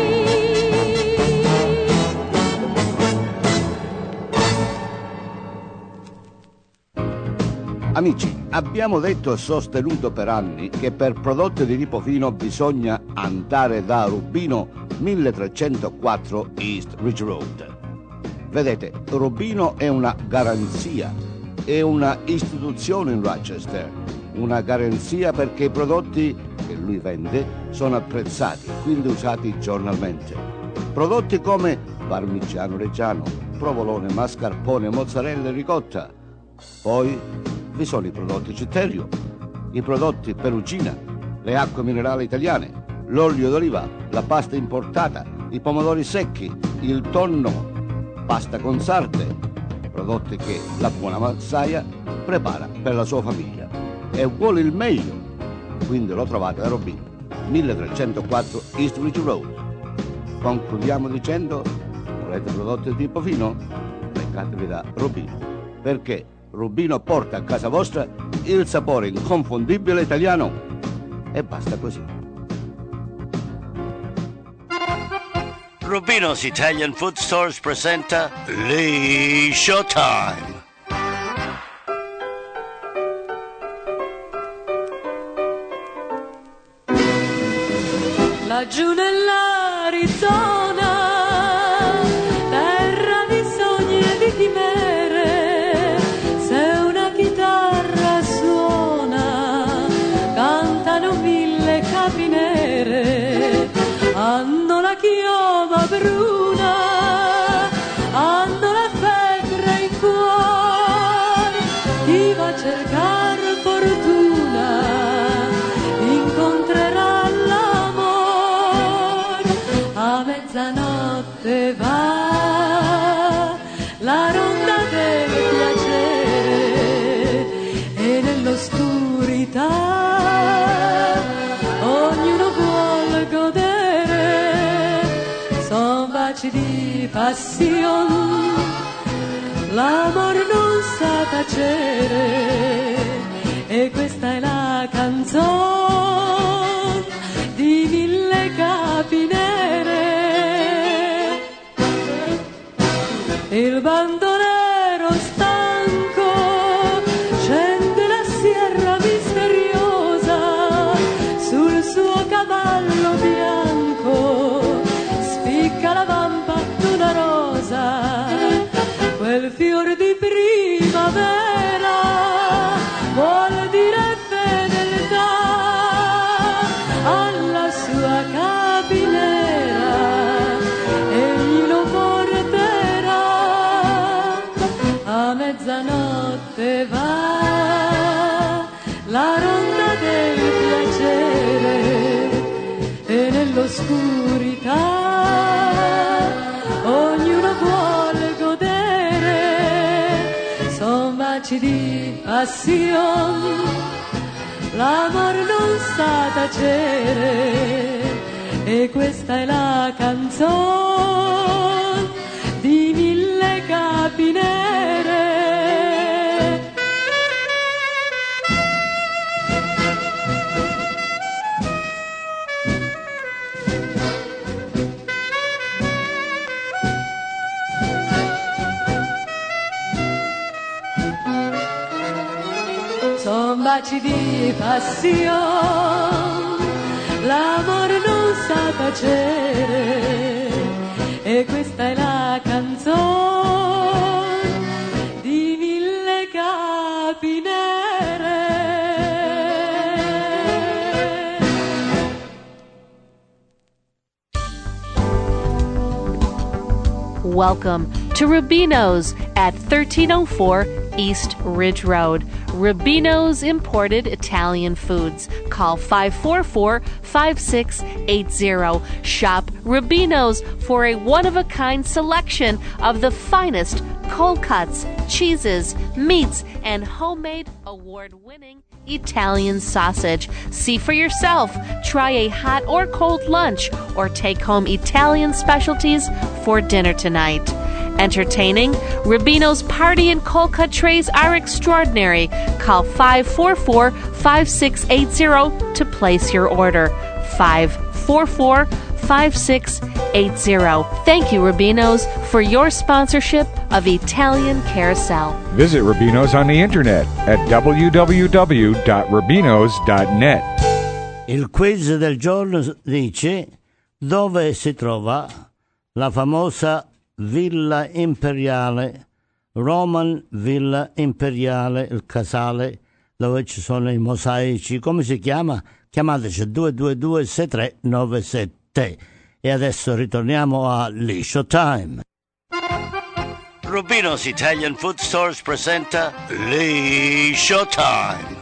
Amici, abbiamo detto e sostenuto per anni che per prodotti di tipo fino bisogna andare da Rubino milletrecentoquattro East Ridge Road. Vedete, Rubino è una garanzia, è una istituzione in Rochester, una garanzia perché i prodotti che lui vende sono apprezzati, quindi usati giornalmente. Prodotti come parmigiano reggiano, provolone, mascarpone, mozzarella e ricotta. Poi vi sono i prodotti Citterio, i prodotti Perugina, le acque minerali italiane, l'olio d'oliva, la pasta importata, i pomodori secchi, il tonno, pasta con sarde, prodotti che la buona massaia prepara per la sua famiglia e vuole il meglio, quindi lo trovate a Rubino, milletrecentoquattro East Ridge Road. Concludiamo dicendo, volete prodotti di tipo fino? Beccatevi da Rubino, perché Rubino porta a casa vostra il sapore inconfondibile italiano e basta così. Rubino's Italian Food Stores presenta Lee Showtime. Laggiù nell'Arizona, terra di sogni e di chimere, se una chitarra suona, cantano mille capi nere, hanno la chioma bruna, hanno la febbre in cuore, passione, l'amor non sa tacere, e questa è la canzone di mille capi nere. Il bandolero stanco scende la sierra misteriosa sul suo cavallo bianco, spicca la vampa d'una rosa, quel fior di primavera vuol dire fedeltà alla sua capinera, egli lo porterà, a mezzanotte va la ronda del piacere e nell'oscurità ognuno vuole godere, son baci di passione, l'amor non sa tacere, e questa è la canzone di mille capi nere. Son baci di passione, l'amor non sa tacere, e questa è la canzone di mille capi nere. Welcome to Rubino's at thirteen oh four East Ridge Road. Rubino's Imported Italian Foods. Call five four four, five six eight zero. Shop Rubino's for a one-of-a-kind selection of the finest cold cuts, cheeses, meats, and homemade award-winning Italian sausage. See for yourself. Try a hot or cold lunch, or take home Italian specialties for dinner tonight. Entertaining, Rubino's party and cold cut trays are extraordinary. Call five four four, five six eight zero to place your order. five four four, five six eight zero. Thank you, Rubino's, for your sponsorship of Italian Carousel. Visit Rubino's on the internet at w w w dot rubinos dot net. Il quiz del giorno dice: dove si trova la famosa Villa Imperiale, Roman Villa Imperiale, il casale dove ci sono i mosaici? Come si chiama? Chiamateci due due due sei tre nove sette. E adesso ritorniamo a Liscio Time. Rubino's Italian Food Stores presenta Liscio Time.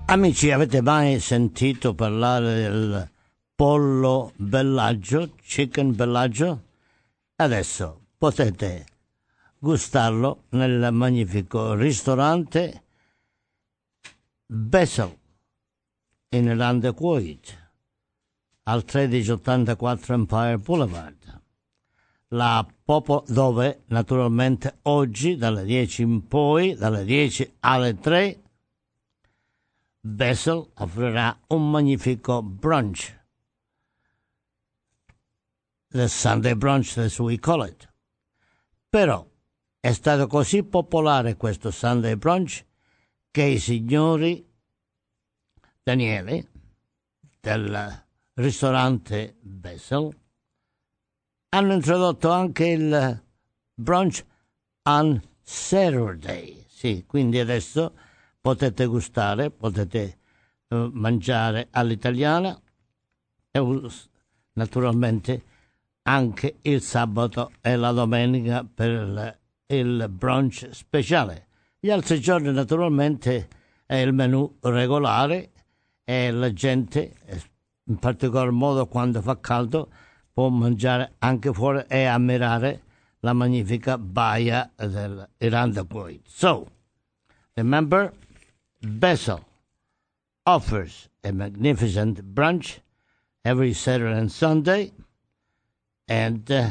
Amici, avete mai sentito parlare del pollo Bellagio, chicken Bellagio? Adesso potete gustarlo nel magnifico ristorante Basil in Land Kuwait al tredici ottantaquattro Empire Boulevard, la popo- dove naturalmente oggi dalle dieci in poi, dalle dieci alle tre, Basil offrirà un magnifico brunch, the Sunday brunch as we call it. Però è stato così popolare questo Sunday brunch che i signori Daniele del ristorante Basil hanno introdotto anche il brunch on Saturday. Sì, quindi adesso potete gustare, potete uh, mangiare all'italiana e uh, naturalmente anche il sabato e la domenica per il, il brunch speciale. Gli altri giorni naturalmente è il menù regolare e la gente, in particolar modo quando fa caldo, può mangiare anche fuori e ammirare la magnifica baia dell'Iran da Kuwait. So, remember, Basil offers a magnificent brunch every Saturday and Sunday, and uh,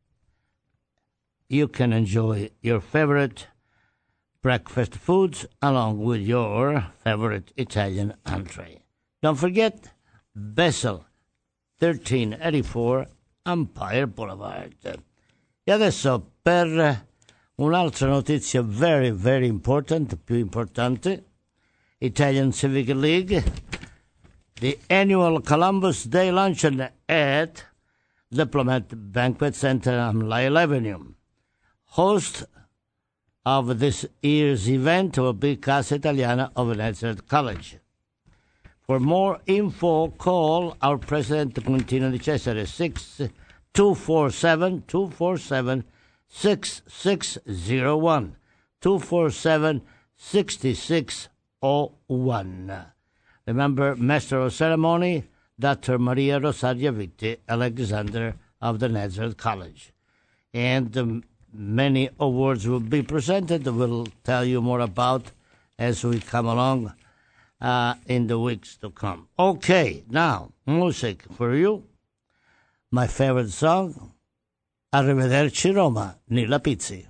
you can enjoy your favorite breakfast foods along with your favorite Italian entree. Don't forget, Basil, thirteen eighty-four Empire Boulevard. E adesso per un'altra notizia very, very important, più importante, Italian Civic League, the annual Columbus Day Luncheon at Diplomat Banquet Center on Lyle Avenue. Host of this year's event will be Casa Italiana of Nazareth College. For more info, call our President Quintino Di Cesare, six two four seven, two four seven, six six zero one, two four seven, six six zero one. Remember, Master of Ceremony, Doctor Maria Rosaria Vitti, Alexander of the Nazareth College. And um, many awards will be presented. We'll tell you more about as we come along uh, in the weeks to come. Okay, now, music for you. My favorite song, Arrivederci Roma, Nilla Pizzi.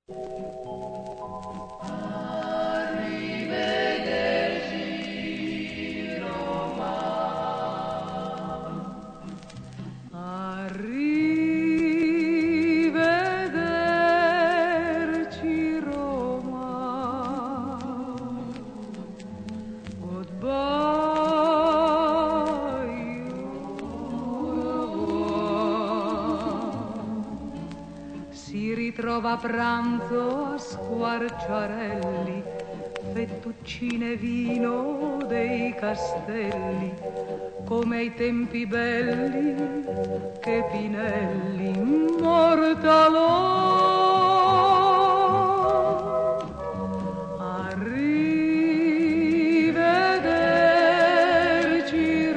Trova pranzo a squarciarelli, fettuccine e vino dei castelli, come ai tempi belli che Pinelli immortalò. Arrivederci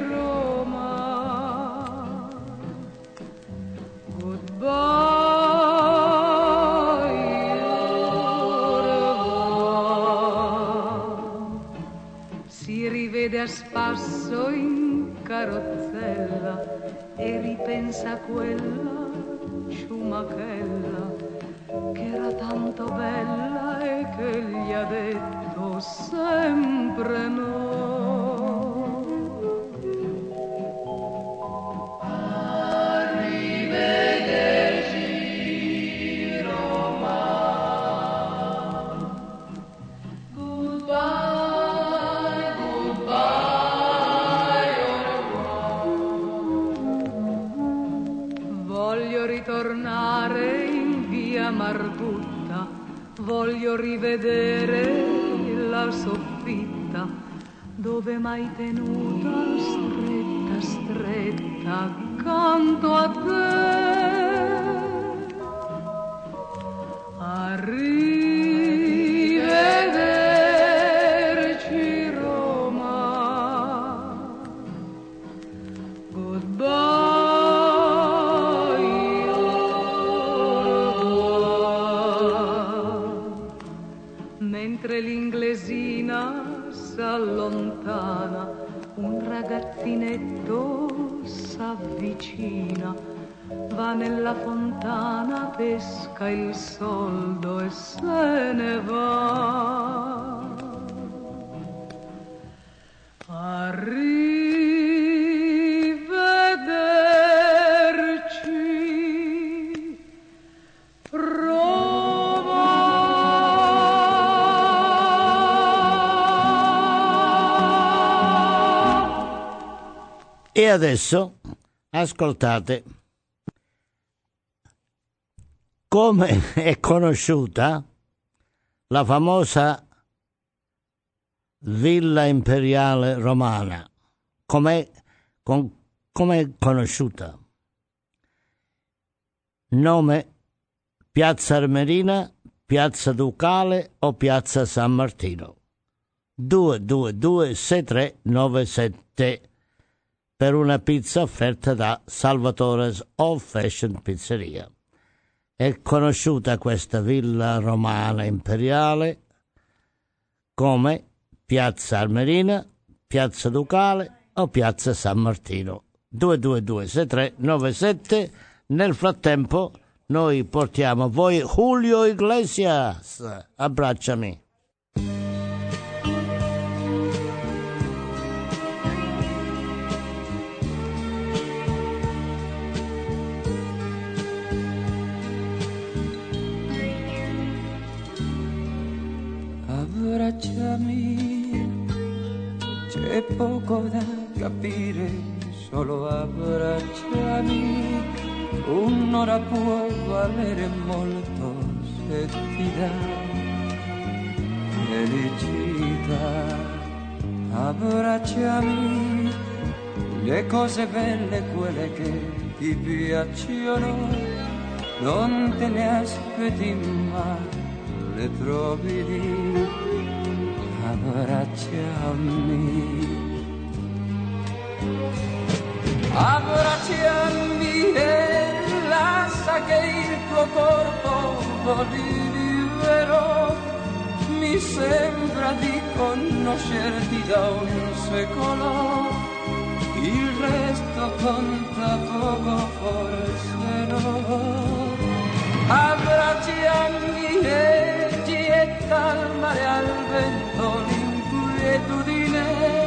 Roma, goodbye. A spasso in carrozzella e ripensa a quella ciumachella che era tanto bella e che gli ha detto sempre no. Arrivederci Roma, goodbye. Ritornare in via Margutta, voglio rivedere la soffitta dove m'hai tenuta stretta, stretta accanto a te. Arrivederci Roma, delfinetto s'avvicina, va nella fontana, pesca il soldo e se ne va. Arrivederci, Roma. E adesso ascoltate come è conosciuta la famosa Villa Imperiale Romana. Com'è, con, com'è conosciuta? Nome: Piazza Armerina, Piazza Ducale o Piazza San Martino. due due due sei tre nove sette per una pizza offerta da Salvatore's Old Fashion Pizzeria. È conosciuta questa villa romana imperiale come Piazza Armerina, Piazza Ducale o Piazza San Martino. due due due sei tre nove sette. Nel frattempo noi portiamo a voi Julio Iglesias. Abbracciami. Abbracciami, c'è poco da capire, solo abbracciami, un'ora può valere molto se ti dà felicità. Abbracciami, le cose belle, quelle che ti piacciono, non te ne aspetti ma le trovi lì. Abbracciami, abbracciami e lascia che il tuo corpo voli libero. Mi sembra di conoscerti da un secolo, il resto conta poco, forse no. Abbracciami e getta al mare, al vento l'inquietudine,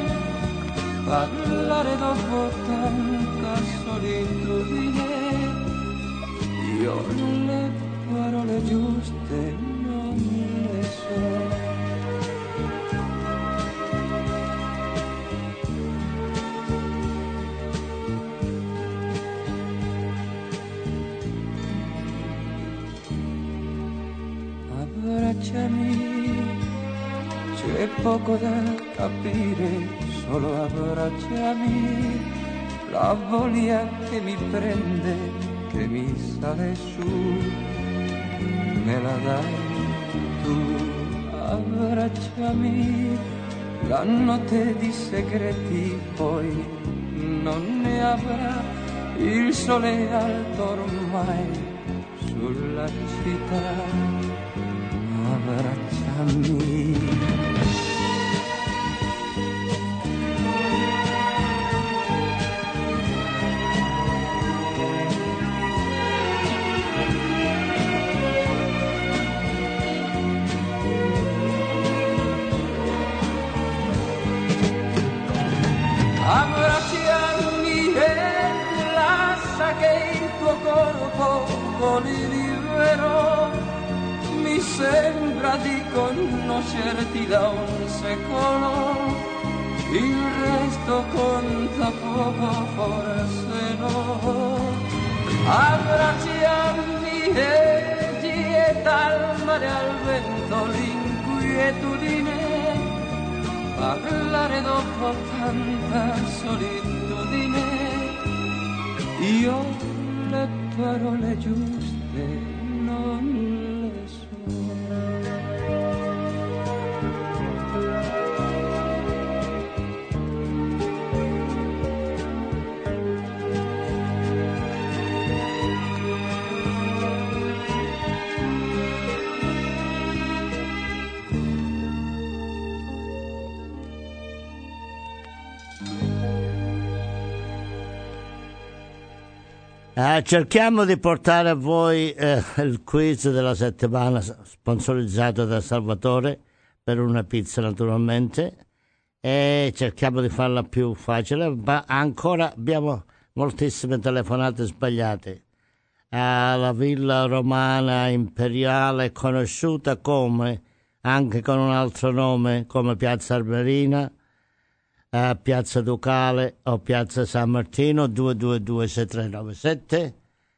parlare dopo tanta solitudine. Io le parole giuste non le so. Abbracciami, c'è poco da capire, solo abbracciami, la voglia che mi prende, che mi sale su, me la dai tu. Abbracciami, la notte di segreti poi non ne avrà, il sole è alto ormai sulla città. Abbracciami, abbracciami e lascia che il tuo corpo voli libero. Mi sembra di conoscerti da un secolo, il resto conta poco, forse no. Abbracciami e getta al mare, al vento l'inquietudine, parlare dopo tanta solitudine. Io le parole giuste non le so. Eh, cerchiamo di portare a voi eh, il quiz della settimana sponsorizzato da Salvatore per una pizza naturalmente, e cerchiamo di farla più facile, ma ancora abbiamo moltissime telefonate sbagliate. Eh, la villa romana imperiale conosciuta come, anche con un altro nome, come Piazza Armerina, Uh, Piazza Ducale o Piazza San Martino. Due due due sei tre nove sette.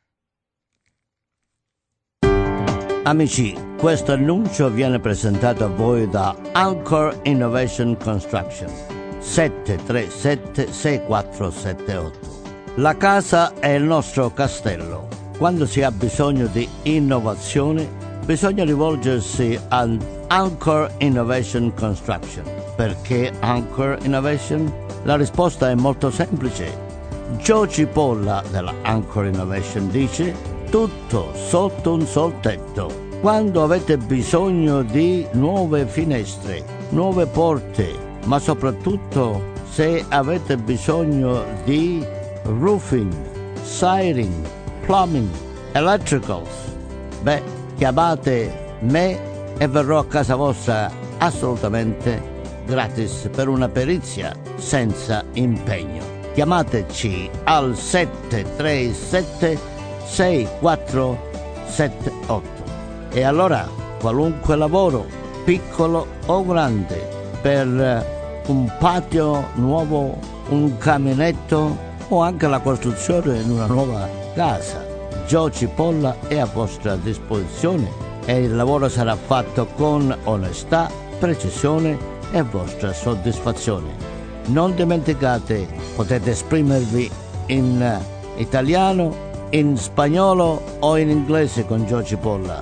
Amici, questo annuncio viene presentato a voi da Anchor Innovation Construction. Sette tre sette sei quattro sette otto. La casa è il nostro castello. Quando si ha bisogno di innovazione bisogna rivolgersi ad Anchor Innovation Construction. Perché Anchor Innovation? La risposta è molto semplice. Joe Cipolla della Anchor Innovation dice: tutto sotto un sol tetto. Quando avete bisogno di nuove finestre, nuove porte, ma soprattutto se avete bisogno di roofing, siding, plumbing, electricals, beh, chiamate me e verrò a casa vostra assolutamente gratis per una perizia senza impegno. Chiamateci al sette tre sette sei quattro sette otto. E allora qualunque lavoro, piccolo o grande, per un patio nuovo, un caminetto o anche la costruzione di una nuova casa, Joe Cipolla è a vostra disposizione e il lavoro sarà fatto con onestà, precisione e vostra soddisfazione. Non dimenticate, potete esprimervi in italiano, in spagnolo o in inglese con Joe Cipolla.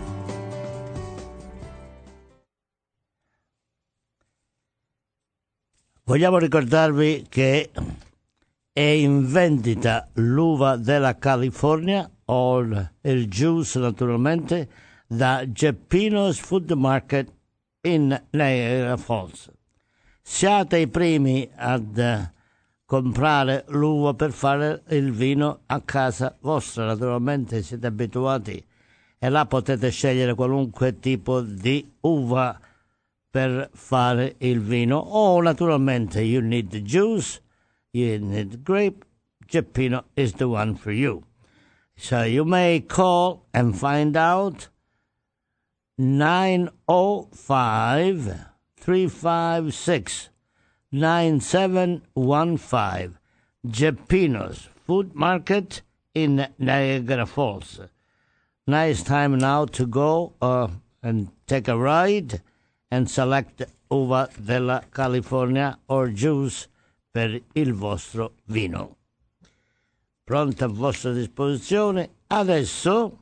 Vogliamo ricordarvi che è in vendita l'uva della California o il juice naturalmente da Geppino's Food Market in Niagara Falls. Siate i primi ad uh, comprare l'uva per fare il vino a casa vostra. Naturalmente siete abituati e là potete scegliere qualunque tipo di uva per fare il vino. O naturalmente you need the juice, you need grape, Geppino is the one for you. So you may call and find out nine oh five, three five six, nine seven one five. Geppino's Food Market in Niagara Falls. Nice time now to go uh, and take a ride and select uva della California or juice per il vostro vino. Pronta a vostra disposizione. Adesso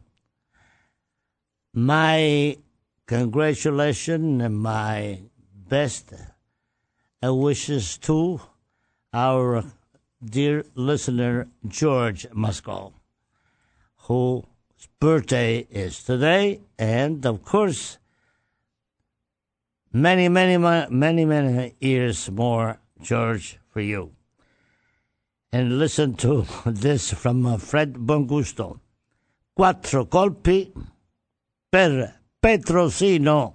my congratulations and my best wishes to our dear listener George Muscal, whose birthday is today, and of course many, many, many, many years more, George, for you. And listen to this from uh, Fred Bongusto. Quattro colpi per Petrosino,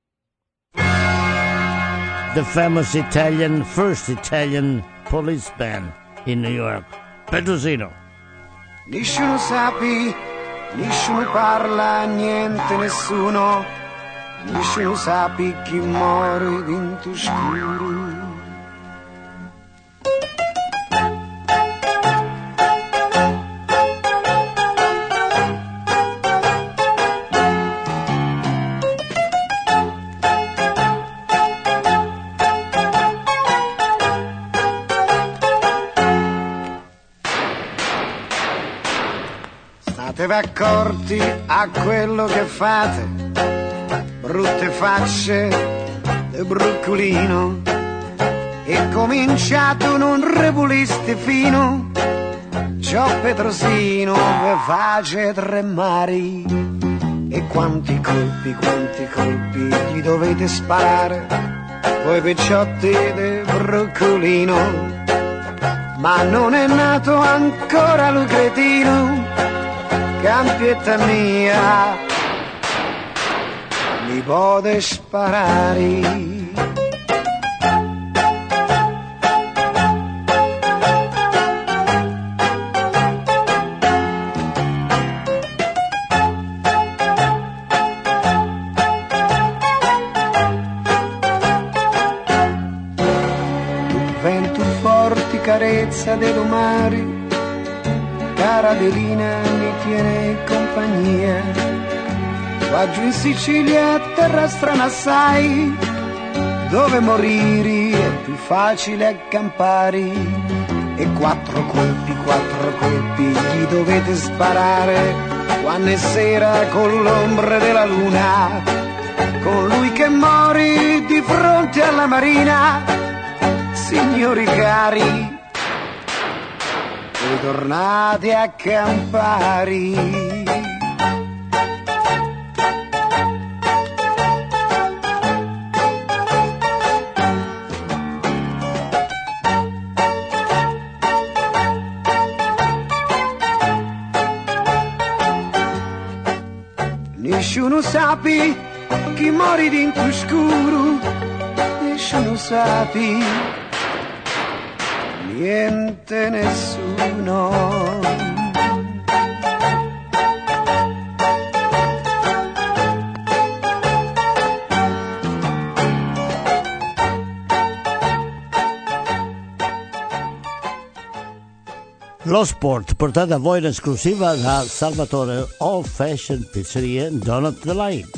the famous Italian, first Italian police band in New York. Petrosino. Nessuno sapi, nessuno parla, niente nessuno, nessuno sapi chi muore dentro scuro. Statevi accorti a quello che fate, brutte facce de broccolino, e cominciato non repulisti fino, ciò Petrosino ve face tremare. E quanti colpi, quanti colpi gli dovete sparare, voi picciotti de broccolino. ma non è nato ancora lui cretino, campietta mia, mi può sparare. Carezza dello mare, cara Adelina mi tiene compagnia. Qua giù in Sicilia, terra strana assai, dove morire è più facile accampare. E quattro colpi, quattro colpi gli dovete sparare, quando è sera con l'ombra della luna, con lui che mori di fronte alla marina. Signori cari, ritornate a Campari. Nessuno sapi chi mori dentro scuro, nessuno sapi, niente nessuno. Lo sport portato a voi in esclusiva da Salvatore Old Fashion Pizzeria Donut Delight.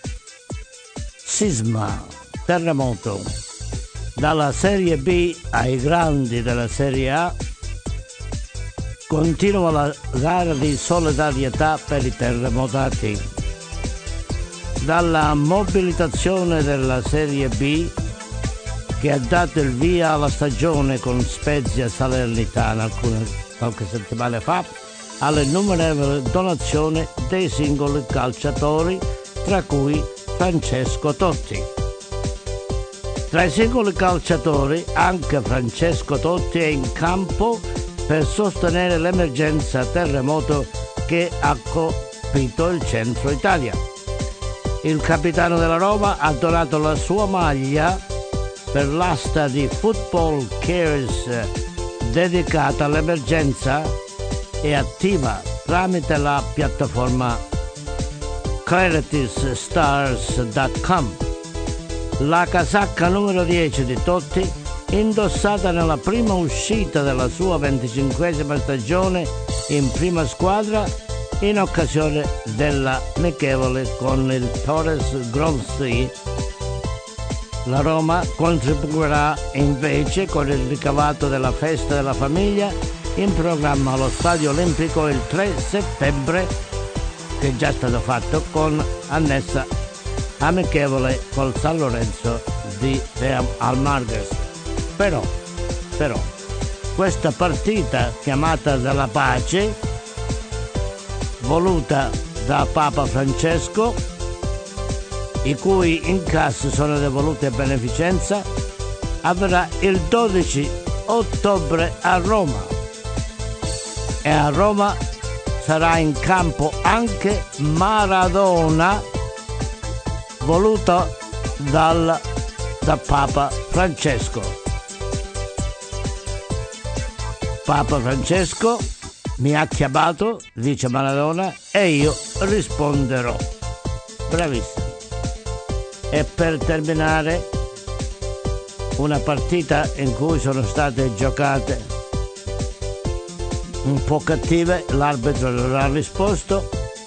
Sisma, terremoto. Dalla Serie B ai grandi della Serie A continua la gara di solidarietà per i terremotati. Dalla mobilitazione della Serie B, che ha dato il via alla stagione con Spezia Salernitana alcune qualche settimana fa, alle innumerevoli donazioni dei singoli calciatori, tra cui Francesco Totti. Tra i singoli calciatori anche Francesco Totti è in campo per sostenere l'emergenza terremoto che ha colpito il centro Italia. Il capitano della Roma ha donato la sua maglia per l'asta di Football Cares dedicata all'emergenza e attiva tramite la piattaforma clarities stars punto com. La casacca numero dieci di Totti, indossata nella prima uscita della sua venticinquesima stagione in prima squadra in occasione della amichevole con il Torres Gronzi. La Roma contribuirà invece con il ricavato della festa della famiglia in programma allo Stadio Olimpico il tre settembre, che è già stato fatto con annessa amichevole col San Lorenzo di Almarges. Però, però, questa partita chiamata della pace, voluta da Papa Francesco, i cui incassi sono devoluti a beneficenza, avverrà il dodici ottobre a Roma. E a Roma sarà in campo anche Maradona, voluto dal, da Papa Francesco. Papa Francesco mi ha chiamato, dice Maradona, e io risponderò. Bravissimo. E per terminare, una partita in cui sono state giocate un po' cattive, l'arbitro non ha risposto,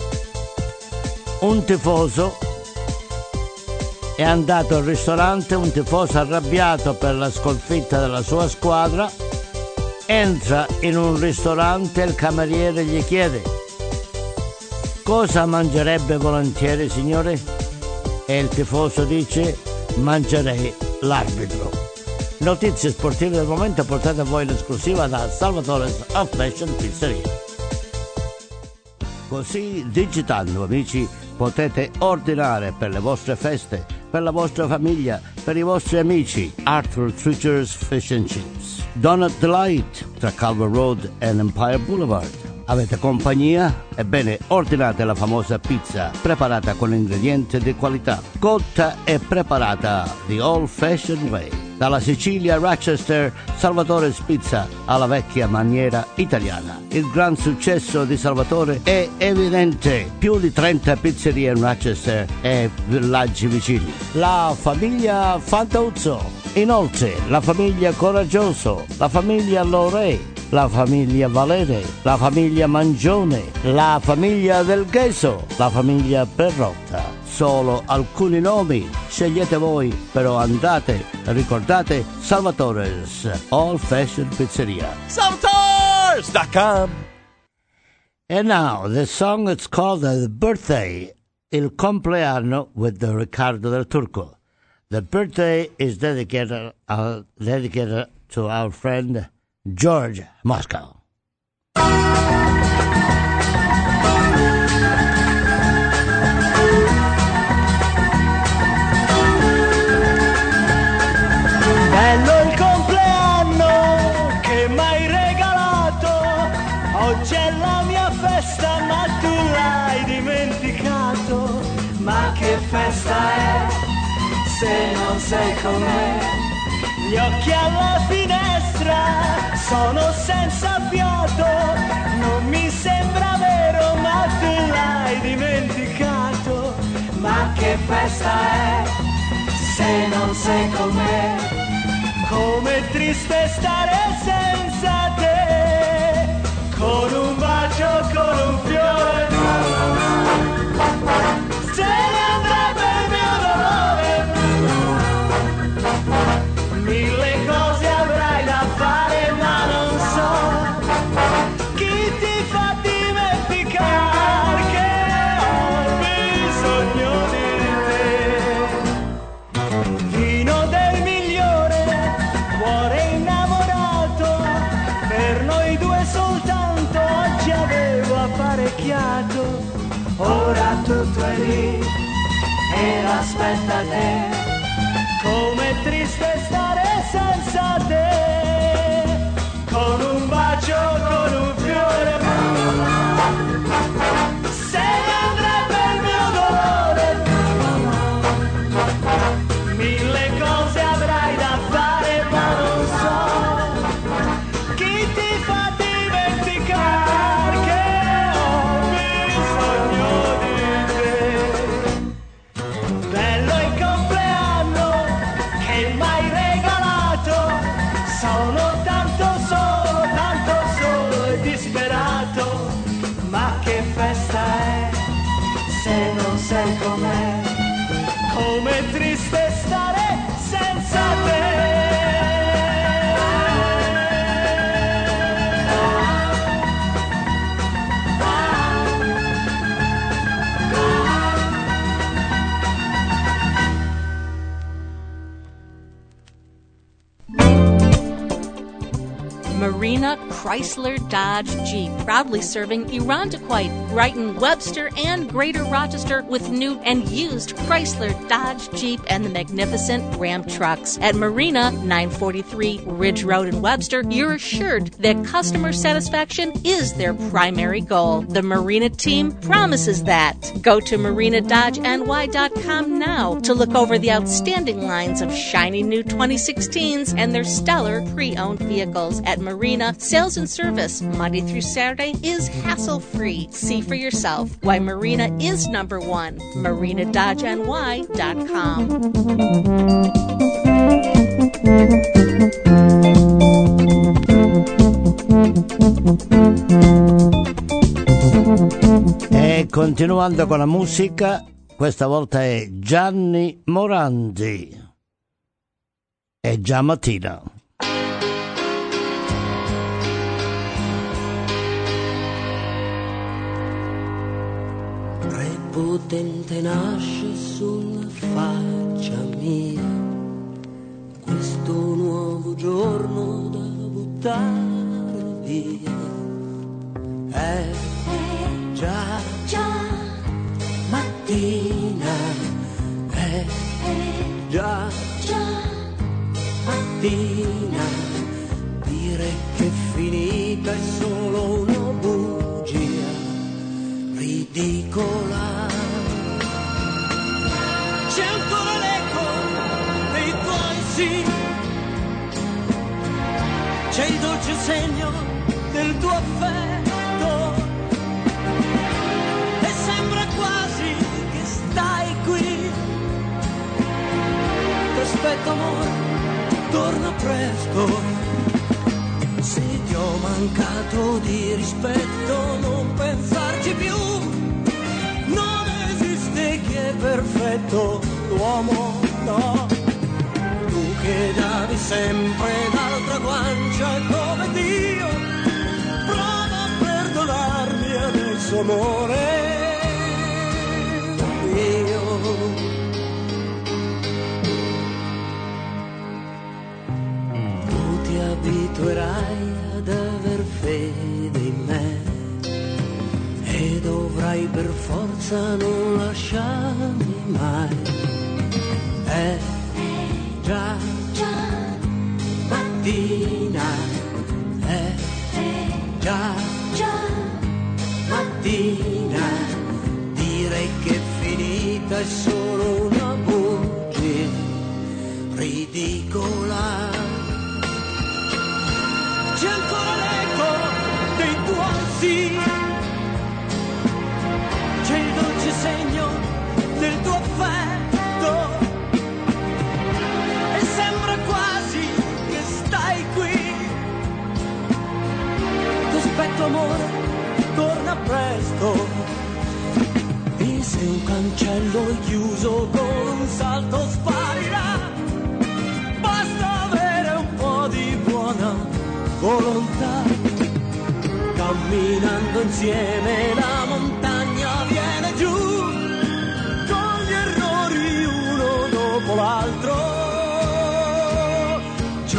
un tifoso è andato al ristorante, un tifoso arrabbiato per la sconfitta della sua squadra, entra in un ristorante e il cameriere gli chiede: cosa mangerebbe volentieri, signore? E il tifoso dice: mangerei l'arbitro. Notizie sportive del momento portate a voi in esclusiva da Salvatore of Fashion Pizzeria. Così, digitando, amici, potete ordinare per le vostre feste, per la vostra famiglia, per i vostri amici Arthur Treacher's Fish and Chips. Donut Delight tra Culver Road e Empire Boulevard. Avete compagnia? Ebbene, ordinate la famosa pizza preparata con ingredienti di qualità, cotta e preparata the old fashioned way. Dalla Sicilia a Rochester, Salvatore's Pizza alla vecchia maniera italiana. Il gran successo di Salvatore è evidente. Più di trenta pizzerie in Rochester e villaggi vicini. La famiglia Fantuzzo. Inoltre, la famiglia Coraggioso, la famiglia Lorei, la famiglia Valere, la famiglia Mangione, la famiglia Del Gheso, la famiglia Perrotta. Solo alcuni nomi, scegliete voi, però andate, ricordate Salvatore's All Fashion Pizzeria. Salvatores dot com. And now, the song is called The Birthday, Il Compleanno with the Riccardo del Turco. The birthday is dedicated, uh, dedicated to our friend George Moscow. Bello il compleanno che m'hai regalato, oggi è la mia festa ma tu l'hai dimenticato. Ma che festa è se non sei con me? Gli occhi alla finestra sono senza fiato, non mi sembra vero ma tu l'hai dimenticato. Ma che festa è se non sei con me? Com'è triste stare senza te, con un bacio, con un fiore. Se ne andrebbe il mio dolore, mille cose avrai da fare ma non so chi ti fa dimenticare che ho bisogno di te. Vino del migliore, cuore innamorato, per noi due soltanto oggi avevo apparecchiato. Ora tutto è lì e l'aspetta te, com'è triste stare senza te, con un bacio, con un fiore. Se ne andrebbe il mio dolore, mille cose avrai da fare ma non so chi ti fa dimenticare che ho bisogno di te. Bello il compleanno che m'hai regalato, sono tanto solo, tanto solo e disperato. Ma che festa è se non sei con me? Com'è triste stare senza te. Marina Chrysler Dodge Jeep, proudly serving Irondequoit, Brighton, Webster, and Greater Rochester with new and used Chrysler, Dodge, Jeep, and the magnificent Ram trucks. At Marina, nine forty-three Ridge Road in Webster, you're assured that customer satisfaction is their primary goal. The Marina team promises that. Go to marina dodge n y dot com now to look over the outstanding lines of shiny new twenty sixteens and their stellar pre-owned vehicles. At Marina, sales and service Monday through Saturday is hassle-free. See for yourself why Marina is number one. marina dodge n y dot com. E continuando con la musica, questa volta è Gianni Morandi. È già mattina. Potente nasce sulla faccia mia questo nuovo giorno da buttare via. È già, già mattina, è già, già mattina. ridicola. C'è ancora l'eco dei tuoi sì, c'è il dolce segno del tuo affetto e sembra quasi che stai qui. T'aspetto amore, torna presto. Se ti ho mancato di rispetto non pensarci più, non esiste chi è perfetto, l'uomo no. Tu che davi sempre l'altra guancia come Dio, prova a perdonarmi adesso amore. Io ti abituerai ad aver fede in me e dovrai per forza non lasciarmi mai. È già, già mattina, è già, già mattina, direi che è finita, è solo una bugia ridicola. C'è ancora l'eco dei tuoi sì, c'è il dolce segno del tuo affetto e sembra quasi che stai qui. T'aspetto amore, torna presto. E se un cancello è chiuso con un salto sparirà, basta avere un po' di buona volontà, camminando insieme la montagna viene giù, con gli errori uno dopo l'altro, giù.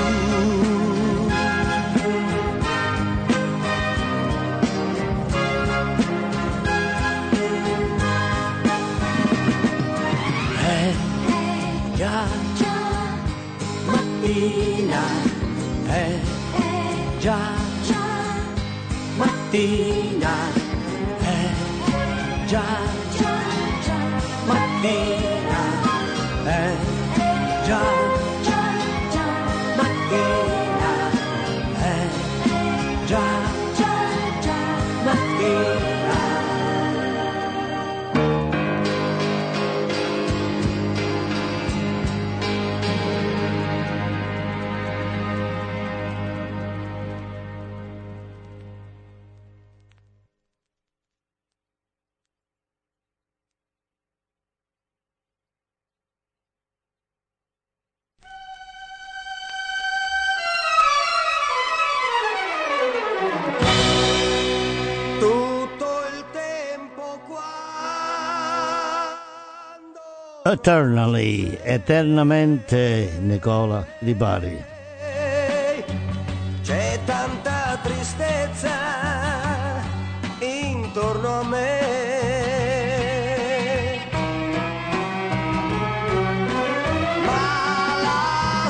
È già, già mattina, è già, già mattina, è già, già, già mattina, è già, già, già mattina, è già, già, già mattina. Eternally, eternamente, Nicola Di Bari. C'è tanta tristezza intorno a me, ma la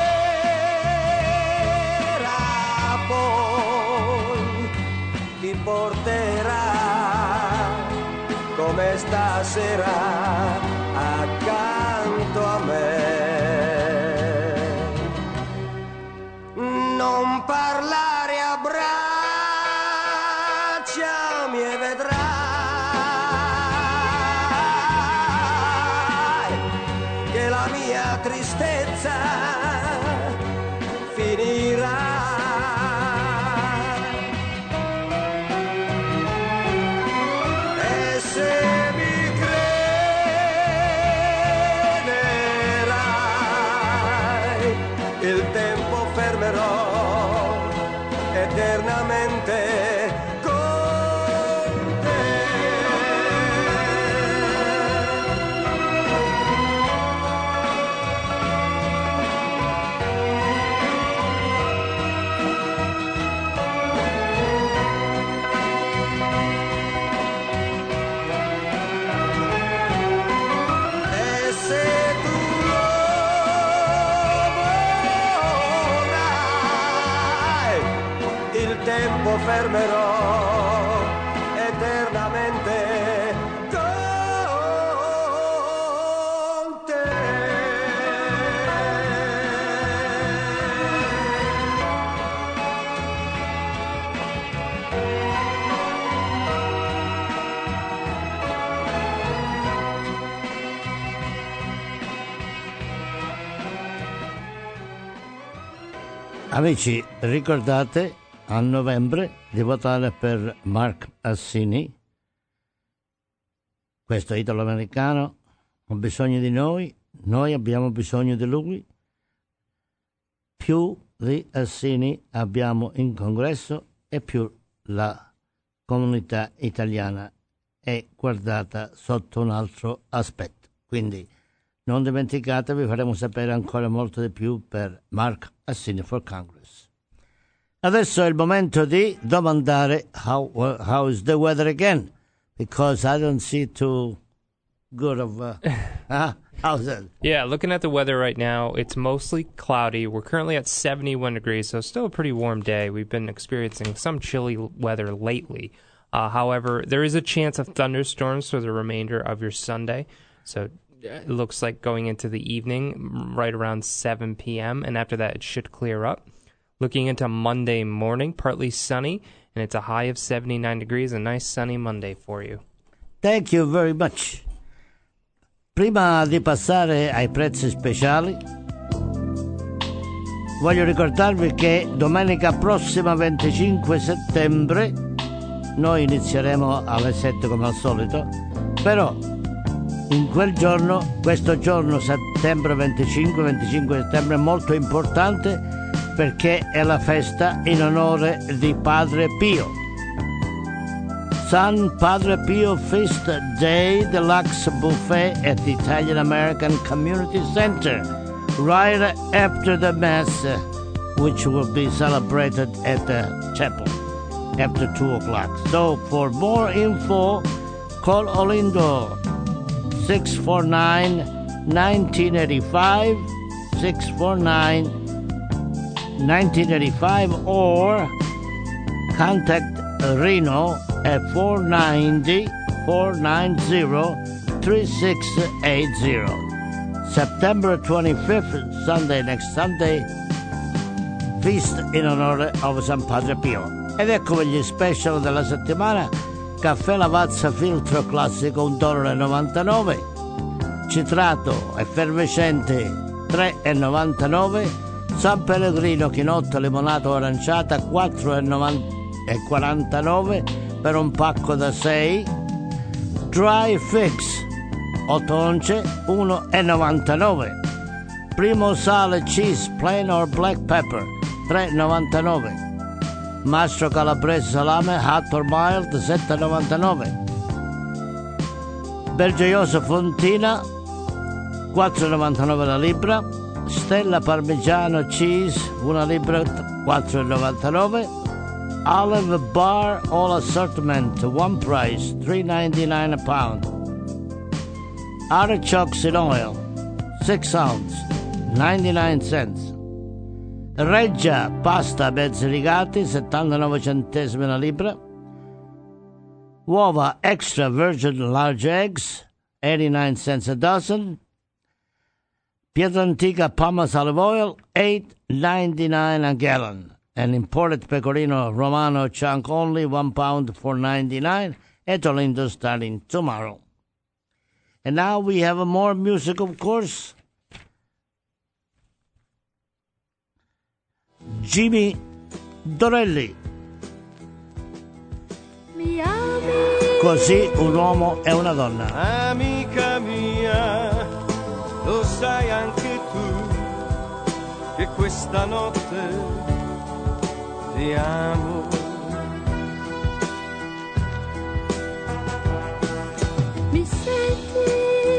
sera poi ti porterà come stasera accanto a me. Non parlare, abbracciami e vedrai che la mia tristezza finirà. E se eternamente con te. E se tu lo vorrai, il tempo fermerò eternamente Amici, ricordate a novembre di votare per Mark Assini, questo italo-americano, ha bisogno di noi, noi abbiamo bisogno di lui, più di Assini abbiamo in congresso e più la comunità italiana è guardata sotto un altro aspetto. Quindi non dimenticatevi, faremo sapere ancora molto di più per Mark Assini for Congress. Adesso è il momento di domandare how, how is the weather again, because I don't see too good of uh, huh? How's it? Yeah, looking at the weather right now, it's mostly cloudy. We're currently at seventy-one degrees, so still a pretty warm day. We've been experiencing some chilly weather lately. Uh, however, there is a chance of thunderstorms for the remainder of your Sunday, so it looks like going into the evening, right around seven p.m., and after that it should clear up. Looking into Monday morning, partly sunny, and it's a high of seventy-nine degrees, a nice sunny Monday for you. Thank you very much. Prima di passare ai prezzi speciali, voglio ricordarvi che domenica prossima venticinque settembre noi inizieremo alle sette come al solito, però in quel giorno, questo giorno settembre venticinque, venticinque settembre è molto importante perché è la festa in onore di Padre Pio. San Padre Pio Feast Day Deluxe Buffet at the Italian American Community Center right after the Mass, which will be celebrated at the chapel after two o'clock. So for more info, call Olindo six four nine, one nine eight five, six four nine, one nine eight five or contact Reno at four nine zero, four nine zero, three six eight zero. September twenty-fifth, Sunday, next Sunday, feast in honor of San Padre Pio. Ed ecco gli special della settimana: caffè Lavazza filtro classico un dollaro e novantanove, citrato effervescente tre e novantanove, San Pellegrino chinotto limonato aranciata quattro e quarantanove per un pacco da sei, Dry Fix otto once uno e novantanove, Primo sale cheese plain or black pepper tre e novantanove, Mastro calabrese salame hot or mild sette e novantanove, Bergioioso fontina quattro e novantanove la libra, Stella parmigiano cheese una libra quattro e novantanove, Olive bar all assortment one price three ninety-nine a pound, Artichokes in oil six ounce ninety-nine cents, Reggia pasta mezzi rigati settantanove centesimi la libra, uova extra virgin large eggs eighty-nine cents a dozen, Pietantica Palmas olive oil eight ninety-nine a gallon, and imported pecorino romano chunk only one pound four ninety-nine at Olindo starting tomorrow. And now we have a more music, of course. Jimmy Dorelli. Mi ami. Così un uomo e una donna. Amica mia, lo sai anche tu che questa notte ti amo. Mi senti?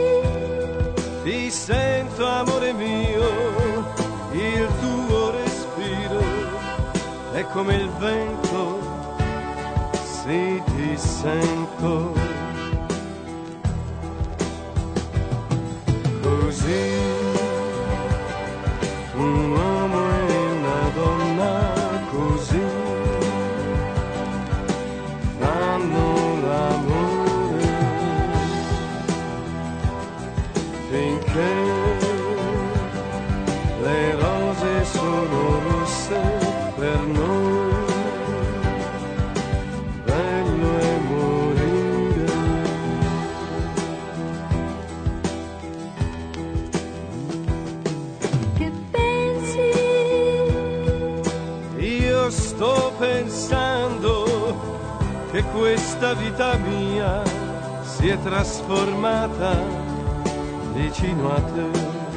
Ti sento amore mio, il tuo respiro è come il vento, sì ti sento. Così un uomo e una donna così fanno l'amore finché le rose sono rosse per noi, bello è morire. che questa vita mia si è trasformata vicino a te.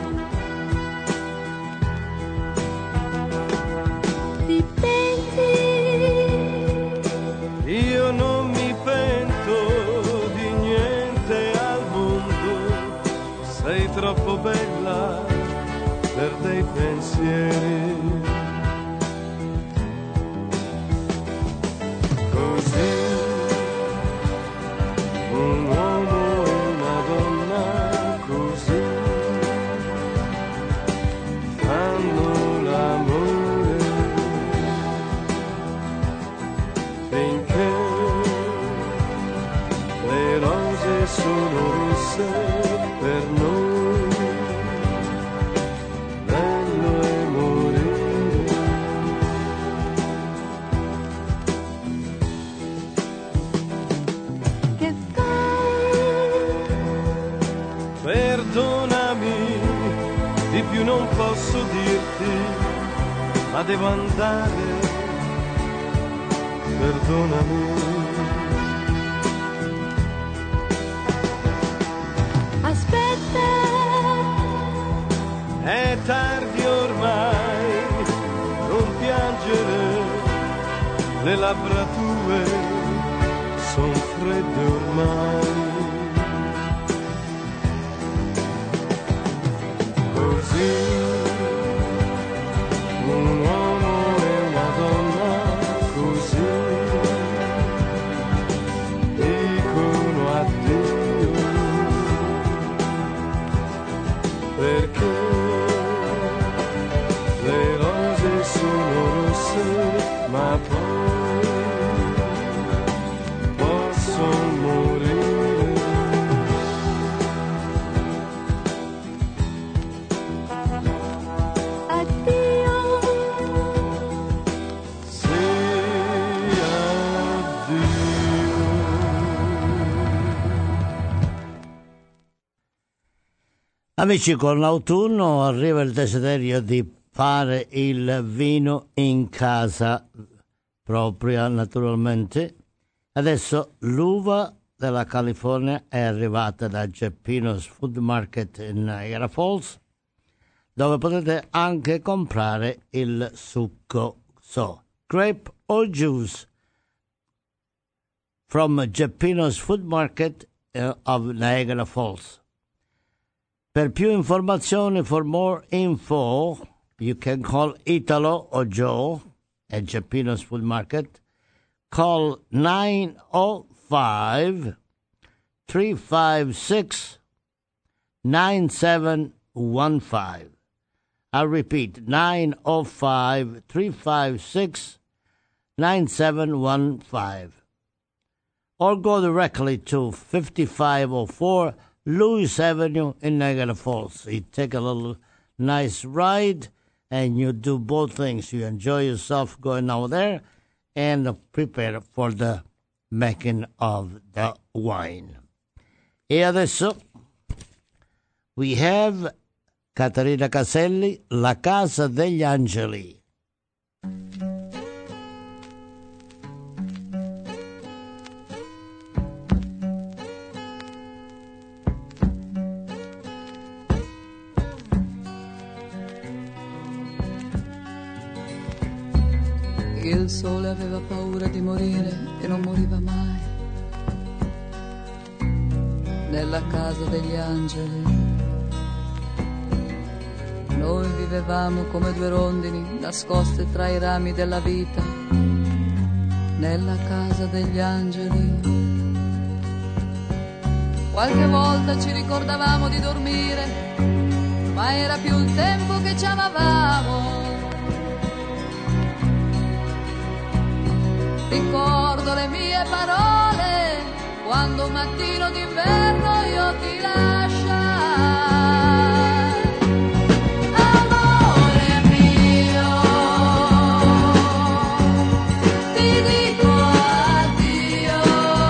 Ti penti? Io non mi pento di niente al mondo, sei troppo bella per dei pensieri. Così un uomo e una donna così fanno l'amore finché le rose sono rosse per noi, bello è morire. Che fai? Perdonami, di più non posso dirti, ma devo andare, perdonami. Aspetta, È tardi ormai, non piangere, le labbra tue son fredde ormai. Così un uomo e una donna così dicono addio, perché le rose sono rosse ma poi possono morire. addio. Sì, addio. Amici, con l'autunno arriva il desiderio di fare il vino in casa propria, naturalmente. Adesso l'uva della California è arrivata da Geppino's Food Market in Niagara Falls, dove potete anche comprare il succo. So, grape or juice from Geppino's Food Market uh, of Niagara Falls. Per più informazioni, for more info, you can call Italo or Joe at Geppino's Food Market. Call nine oh five, three five six, nine seven one five. I'll repeat, nine oh five, three five six, nine seven one five. Or go directly to fifty-five oh four Lewis Avenue in Niagara Falls. You take a little nice ride and you do both things. You enjoy yourself going out there and prepare for the making of the wine. E adesso we have Caterina Caselli, La Casa degli Angeli. Il sole aveva paura di morire e non moriva mai. Nella casa degli angeli noi vivevamo come due rondini nascoste tra i rami della vita. Nella casa degli angeli qualche volta ci ricordavamo di dormire, ma era più il tempo che ci amavamo. Ricordo le mie parole quando un mattino d'inverno io ti lasciai. Amore mio, ti dico addio,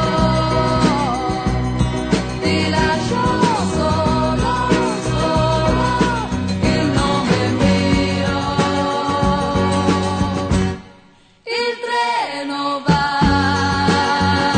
ti lascio solo, solo il nome mio. Il treno va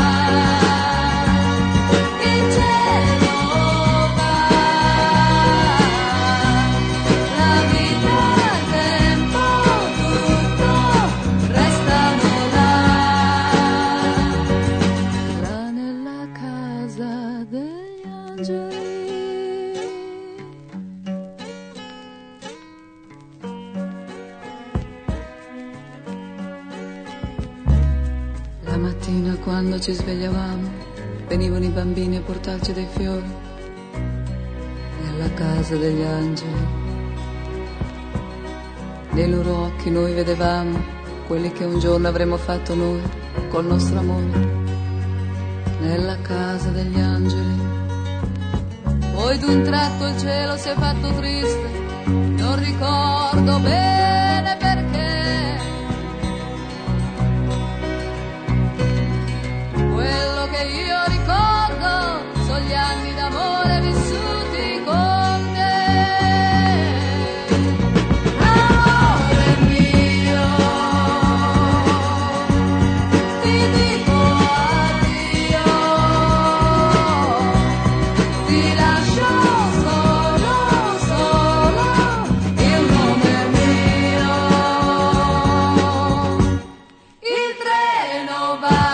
quando ci svegliavamo, venivano i bambini a portarci dei fiori. Nella casa degli angeli, nei loro occhi noi vedevamo quelli che un giorno avremmo fatto noi col nostro amore. Nella casa degli angeli. Poi d'un tratto il cielo si è fatto triste, non ricordo bene perché. Quello che io ricordo sono gli anni d'amore vissuti con te. Amore mio, ti dico addio, ti lascio solo, solo, il nome mio. Il treno va,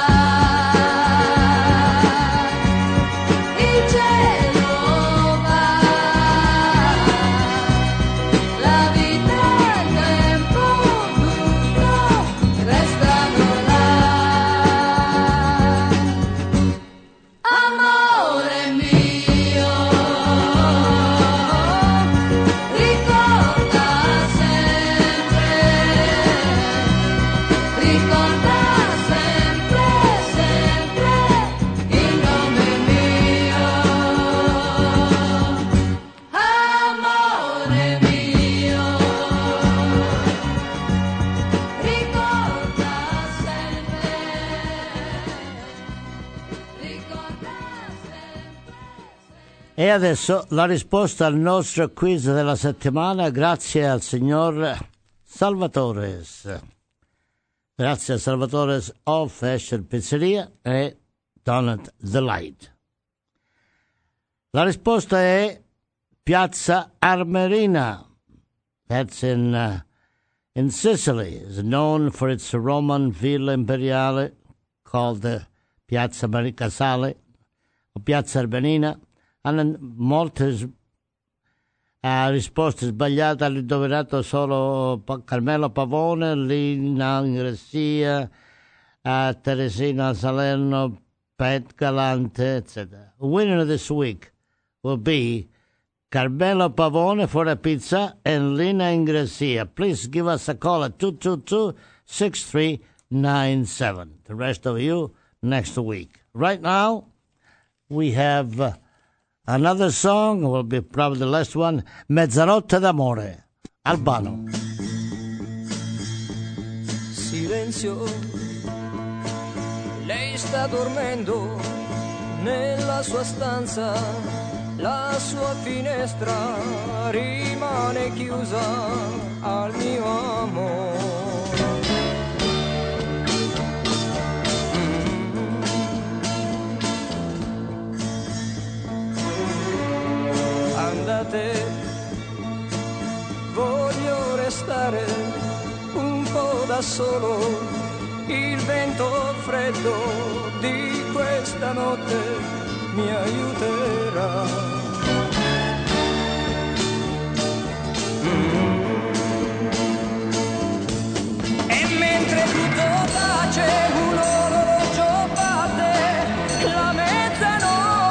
il cielo va, la vita e il tempo tutto restano là. Amore mio, ricorda sempre, ricorda sempre, sempre il nome mio. Amore mio, ricorda sempre, ricorda E adesso la risposta al nostro quiz della settimana, grazie al signor Salvatores. Grazie a Salvatores Old Fashion Pizzeria e Donut Delight. La risposta è Piazza Armerina. That's in, uh, in Sicily. It's known for its Roman Villa Imperiale called the Piazza Maricasale o Piazza Armerina. Hanno molte uh, risposte sbagliate, hanno indovinato solo Pa- Carmelo Pavone, Lina Ingressia, uh, Teresina Salerno, Pet Galante, et cetera. The winner this week will be Carmelo Pavone for a pizza and Lina Ingressia. Please give us a call at two two two, six three nine seven. The rest of you next week. Right now, we have uh, another song, will be probably the last one, Mezzanotte d'amore, Albano. Silenzio, lei sta dormendo nella sua stanza, la sua finestra rimane chiusa al mio amore. Andate, voglio restare un po' da solo, il vento freddo di questa notte mi aiuterà. Mm. E mentre tutto tace un orologio batte la mezzanotte.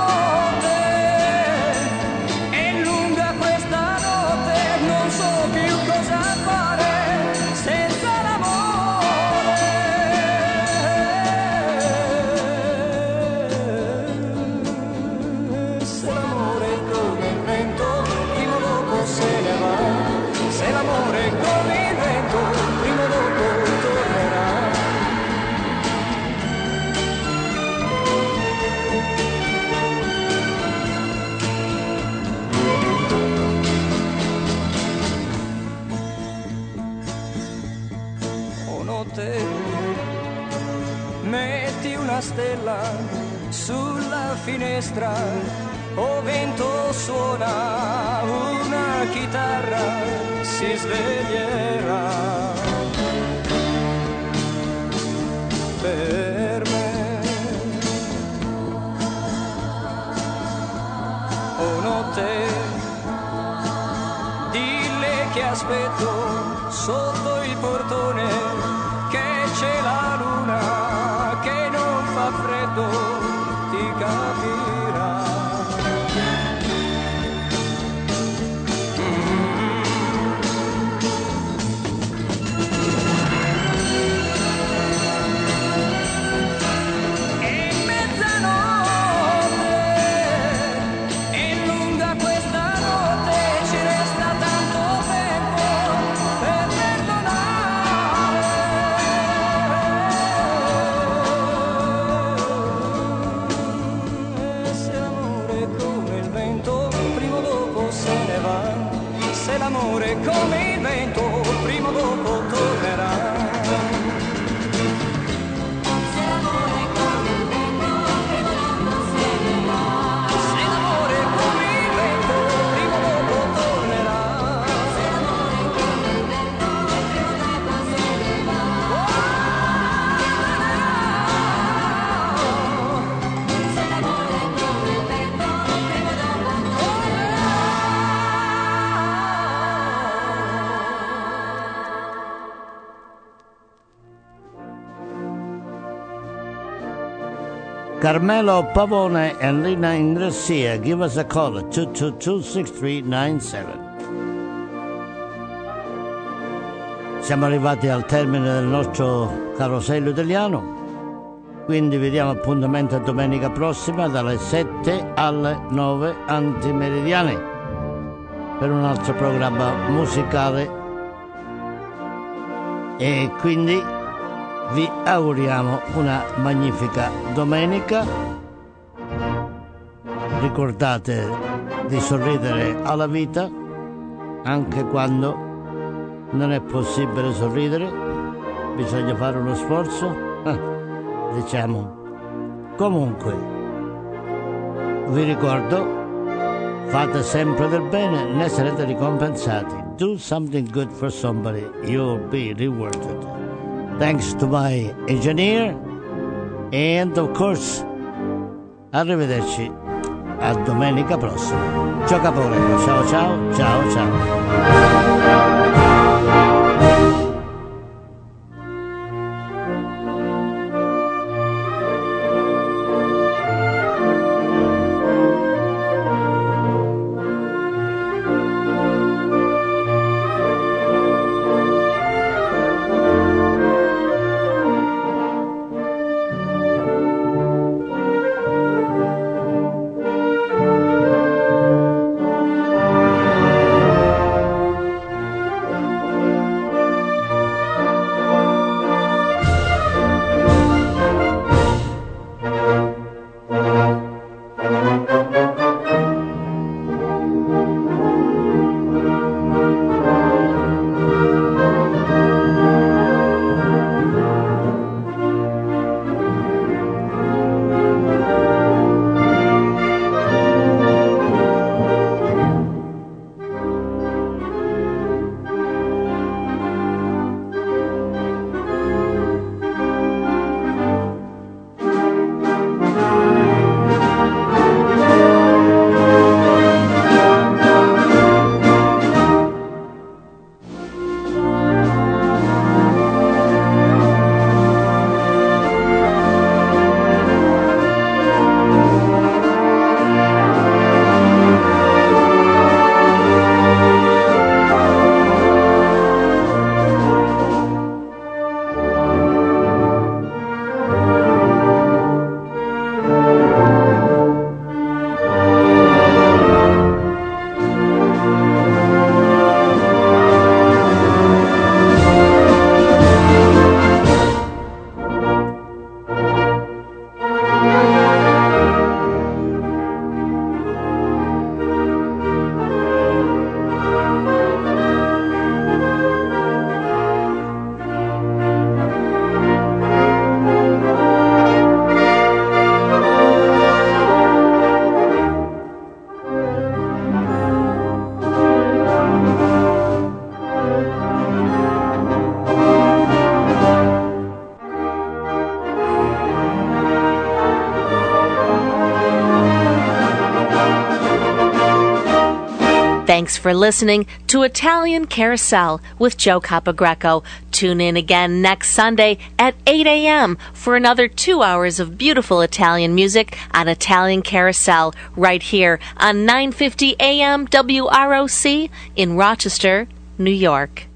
Metti una stella sulla finestra, o vento suona una chitarra, si sveglierà per me. O notte, dille che aspetto sotto il portone, che c'è la luna che non fa freddo l'amore come il vento, prima o dopo tornerà. Carmelo Pavone and Lina Ingressia, give us a call at two two two, six three nine seven. Siamo arrivati al termine del nostro carosello italiano, quindi vi diamo appuntamento a domenica prossima dalle sette alle nove antimeridiane per un altro programma musicale, e quindi vi auguriamo una magnifica domenica. Ricordate di sorridere alla vita anche quando non è possibile sorridere, bisogna fare uno sforzo, eh, diciamo. Comunque vi ricordo, fate sempre del bene, ne sarete ricompensati. Do something good for somebody, you'll be rewarded. Thanks to my engineer, and of course, arrivederci a domenica prossima. Ciao Caporeco, ciao ciao, ciao ciao. Thanks for listening to Italian Carousel with Joe Capogreco. Tune in again next Sunday at eight a.m. for another two hours of beautiful Italian music on Italian Carousel right here on nine fifty A M W R O C in Rochester, New York.